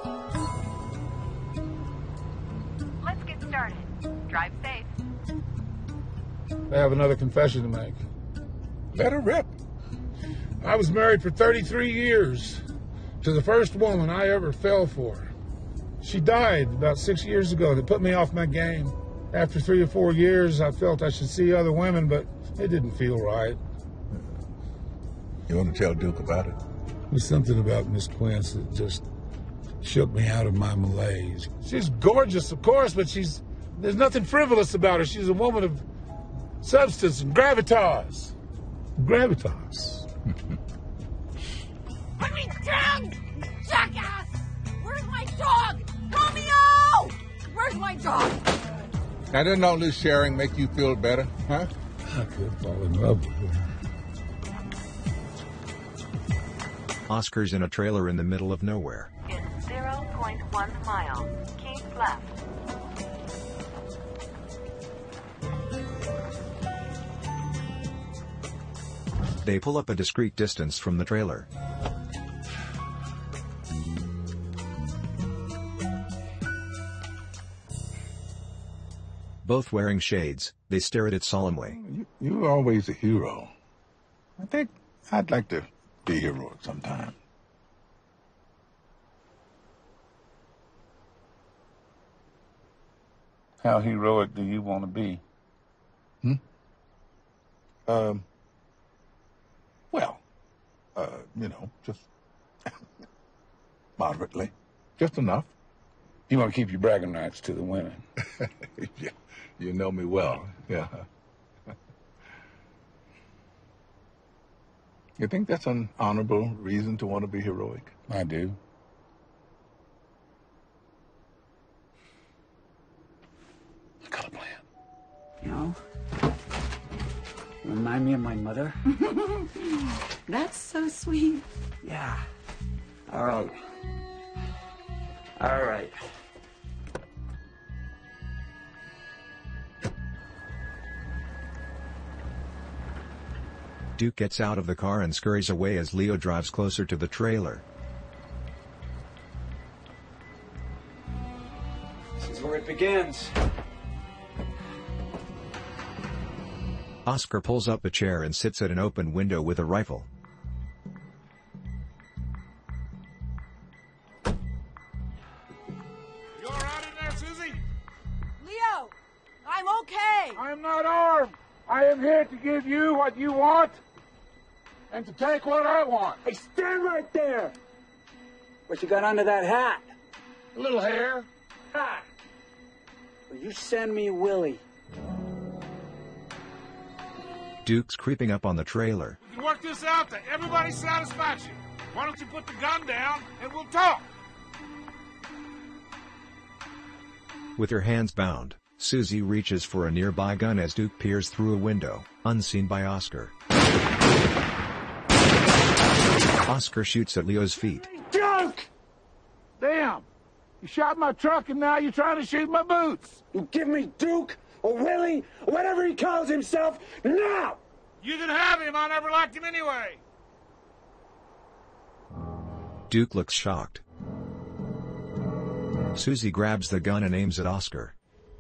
Speaker 22: Let's get started. Drive safe.
Speaker 14: I have another confession to make.
Speaker 19: Let her rip.
Speaker 14: I was married for 33 years to the first woman I ever fell for. She died about 6 years ago. That put me off my game. After 3 or 4 years, I felt I should see other women, but it didn't feel right.
Speaker 19: You want to tell Duke about it?
Speaker 14: There's something about Miss Quince that just shook me out of my malaise. She's gorgeous, of course, but there's nothing frivolous about her. She's a woman of substance and gravitas. Gravitas.
Speaker 3: Put me down, jackass! Where's my dog? Romeo! Where's my dog?
Speaker 19: Now, didn't all this sharing make you feel better, huh?
Speaker 14: I could fall in love with her.
Speaker 1: Oscar's in a trailer in the middle of nowhere.
Speaker 22: In 0.1 miles, keep left.
Speaker 1: They pull up a discreet distance from the trailer. Both wearing shades, they stare at it solemnly.
Speaker 19: You're always a hero. I think I'd like to be heroic sometime.
Speaker 14: How heroic do you want to be?
Speaker 19: Just moderately. Just enough.
Speaker 14: You want to keep your bragging rights to the women.
Speaker 19: Yeah, you know me well, yeah. You think that's an honorable reason to want to be heroic?
Speaker 14: I do. I got a plan.
Speaker 18: You know, remind me of my mother.
Speaker 16: That's so sweet.
Speaker 18: Yeah. All right. All right.
Speaker 1: Duke gets out of the car and scurries away as Leo drives closer to the trailer.
Speaker 18: This is where it begins.
Speaker 1: Oscar pulls up a chair and sits at an open window with a rifle.
Speaker 14: You all right in there, Susie?
Speaker 3: Leo, I'm okay.
Speaker 14: I am not armed. I am here to give you what you want and to take what I want.
Speaker 18: Hey, stand right there. What you got under that hat?
Speaker 14: A little hair.
Speaker 18: Ha! Will you send me Willie?
Speaker 1: Duke's creeping up on the trailer.
Speaker 14: We can work this out to everybody's satisfaction. Why don't you put the gun down and we'll talk?
Speaker 1: With her hands bound, Susie reaches for a nearby gun as Duke peers through a window, unseen by Oscar. Oscar shoots at Leo's feet.
Speaker 14: Duke! Damn! You shot my truck and now you're trying to shoot my boots.
Speaker 18: You give me Duke or Willie or whatever he calls himself now!
Speaker 14: You can have him. I never liked him anyway.
Speaker 1: Duke looks shocked. Susie grabs the gun and aims at Oscar.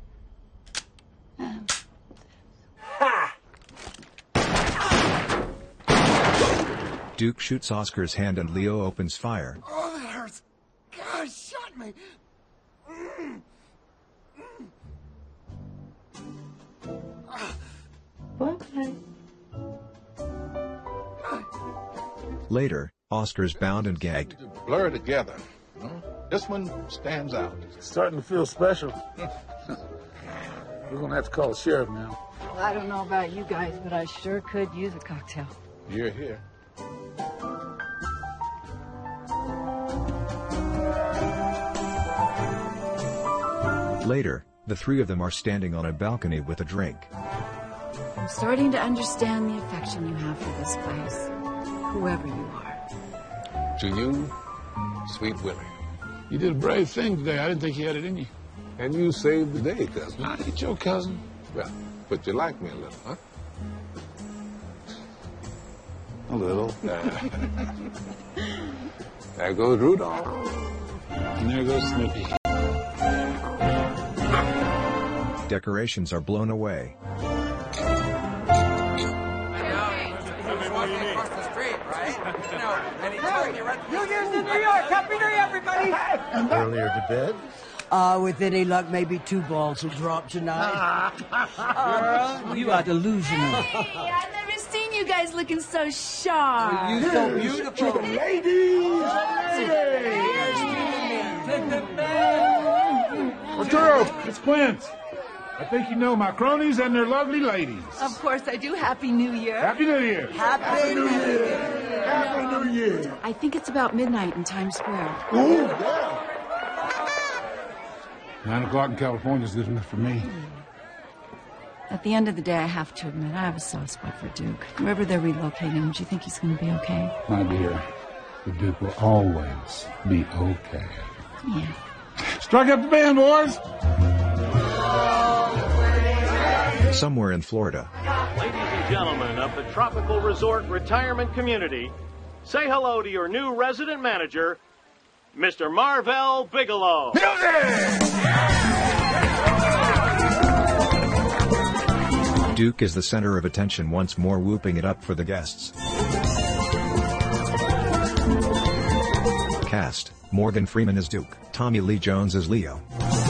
Speaker 18: Ha!
Speaker 1: Duke shoots Oscar's hand and Leo opens fire.
Speaker 13: Oh, that hurts. God, he shot me.
Speaker 16: Okay.
Speaker 1: Later, Oscar's bound and gagged.
Speaker 19: Blur together. This one stands out.
Speaker 14: It's starting to feel special. We're going to have to call the sheriff now.
Speaker 16: Well, I don't know about you guys, but I sure could use a cocktail.
Speaker 19: You're here.
Speaker 1: Later, the three of them are standing on a balcony with a drink.
Speaker 16: I'm starting to understand the affection you have for this place, whoever you are.
Speaker 19: To you, Sweet Willie.
Speaker 14: You did a brave thing today. I didn't think you had it in you.
Speaker 19: And you saved the day, cousin.
Speaker 14: I ain't your cousin.
Speaker 19: Well, but you like me a little, huh?
Speaker 14: A little.
Speaker 19: There goes Rudolph.
Speaker 14: And there goes Snoopy.
Speaker 1: Decorations are blown away.
Speaker 3: New Year's in New York! Happy New Year, everybody!
Speaker 13: Earlier to bed?
Speaker 4: With any luck, maybe 2 balls will drop tonight. Girl, you are delusional.
Speaker 17: Hey, I've never seen you guys looking so sharp.
Speaker 4: You're so beautiful.
Speaker 13: Ladies!
Speaker 14: Arturo, it's Quint. I think you know my cronies and their lovely ladies.
Speaker 17: Of course I do. Happy New Year.
Speaker 14: Happy New Year.
Speaker 13: Happy New Year! Happy New Year!
Speaker 16: I think it's about midnight in Times Square.
Speaker 13: Ooh, yeah.
Speaker 14: 9 o'clock in California is good enough for me.
Speaker 16: At the end of the day, I have to admit, I have a soft spot for Duke. Wherever they're relocating, do you think he's going to be okay?
Speaker 14: My dear, the Duke will always be okay.
Speaker 16: Yeah.
Speaker 14: Strike up the band, boys!
Speaker 1: Somewhere in Florida,
Speaker 23: Ladies and gentlemen of the Tropical Resort Retirement Community, say hello to your new resident manager, Mr. Marvell Bigelow.
Speaker 1: Duke is the center of attention once more, whooping it up for the guests. Cast: Morgan Freeman as Duke, Tommy Lee Jones as Leo,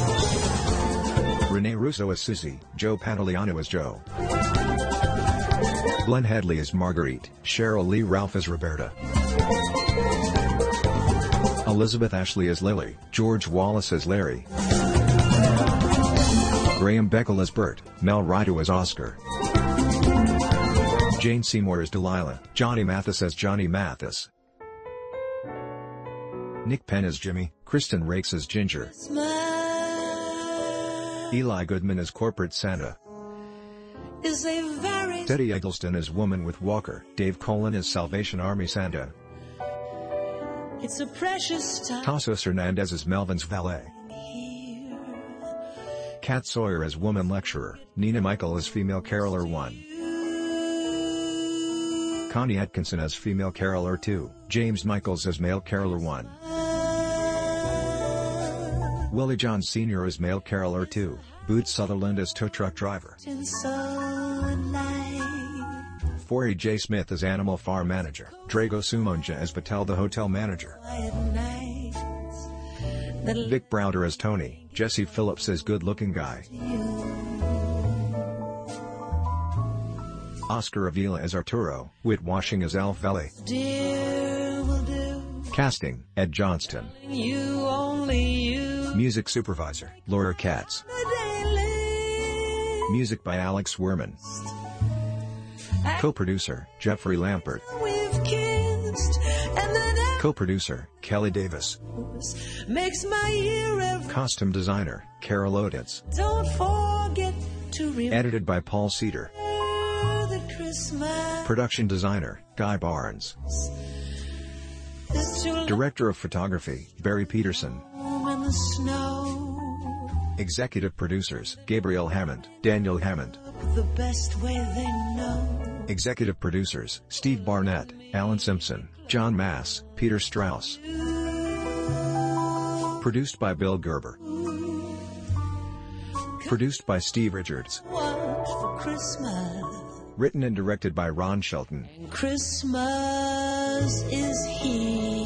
Speaker 1: Rene Russo as Susie, Joe Pantoliano as Joe, Glenn Headley as Marguerite, Cheryl Lee Ralph as Roberta, Elizabeth Ashley as Lily, George Wallace as Larry, Graham Beckel as Bert, Mel Rito as Oscar, Jane Seymour as Delilah, Johnny Mathis as Johnny Mathis, Nick Penn as Jimmy, Kristen Rakes as Ginger, Eli Goodman as Corporate Santa, Teddy Eggleston as Woman with Walker, Dave Colin as Salvation Army Santa,
Speaker 24: It's a precious time.
Speaker 1: Tassos Hernandez as Melvin's valet, Kat Sawyer as Woman Lecturer, Nina Michael as Female Caroler 1, Connie Atkinson as Female Caroler 2, James Michaels as Male Caroler 1, Willie John Sr. as Male Caroler 2, Boots Sutherland as Tow Truck Driver, Forey J. Smith as Animal Farm Manager, Drago Sumonja as Patel the Hotel Manager, Vic Browder as Tony, Jesse Phillips as Good Looking Guy, Oscar Avila as Arturo, Whit Washing as Alf Valley. Casting, Ed Johnston.
Speaker 24: You, only you.
Speaker 1: Music Supervisor, Laura Katz. Music by Alex Werman. Co-producer, Jeffrey Lampert. Co-producer, Kelly Davis.
Speaker 24: Makes my year every.
Speaker 1: Costume designer, Carol Odets.
Speaker 24: Don't forget to remember
Speaker 1: Edited by Paul Cedar.
Speaker 24: the Christmas.
Speaker 1: Production designer, Guy Barnes. Director of Photography, Barry Peterson.
Speaker 24: In the snow.
Speaker 1: Executive producers, Gabriel Hammond, Daniel Hammond.
Speaker 24: The best way they know.
Speaker 1: Executive producers, Steve Barnett, Alan Simpson, John Mass, Peter Strauss. Produced by Bill Gerber. Produced by Steve Richards.
Speaker 24: What for Christmas?
Speaker 1: Written and directed by Ron Shelton.
Speaker 24: Christmas is here.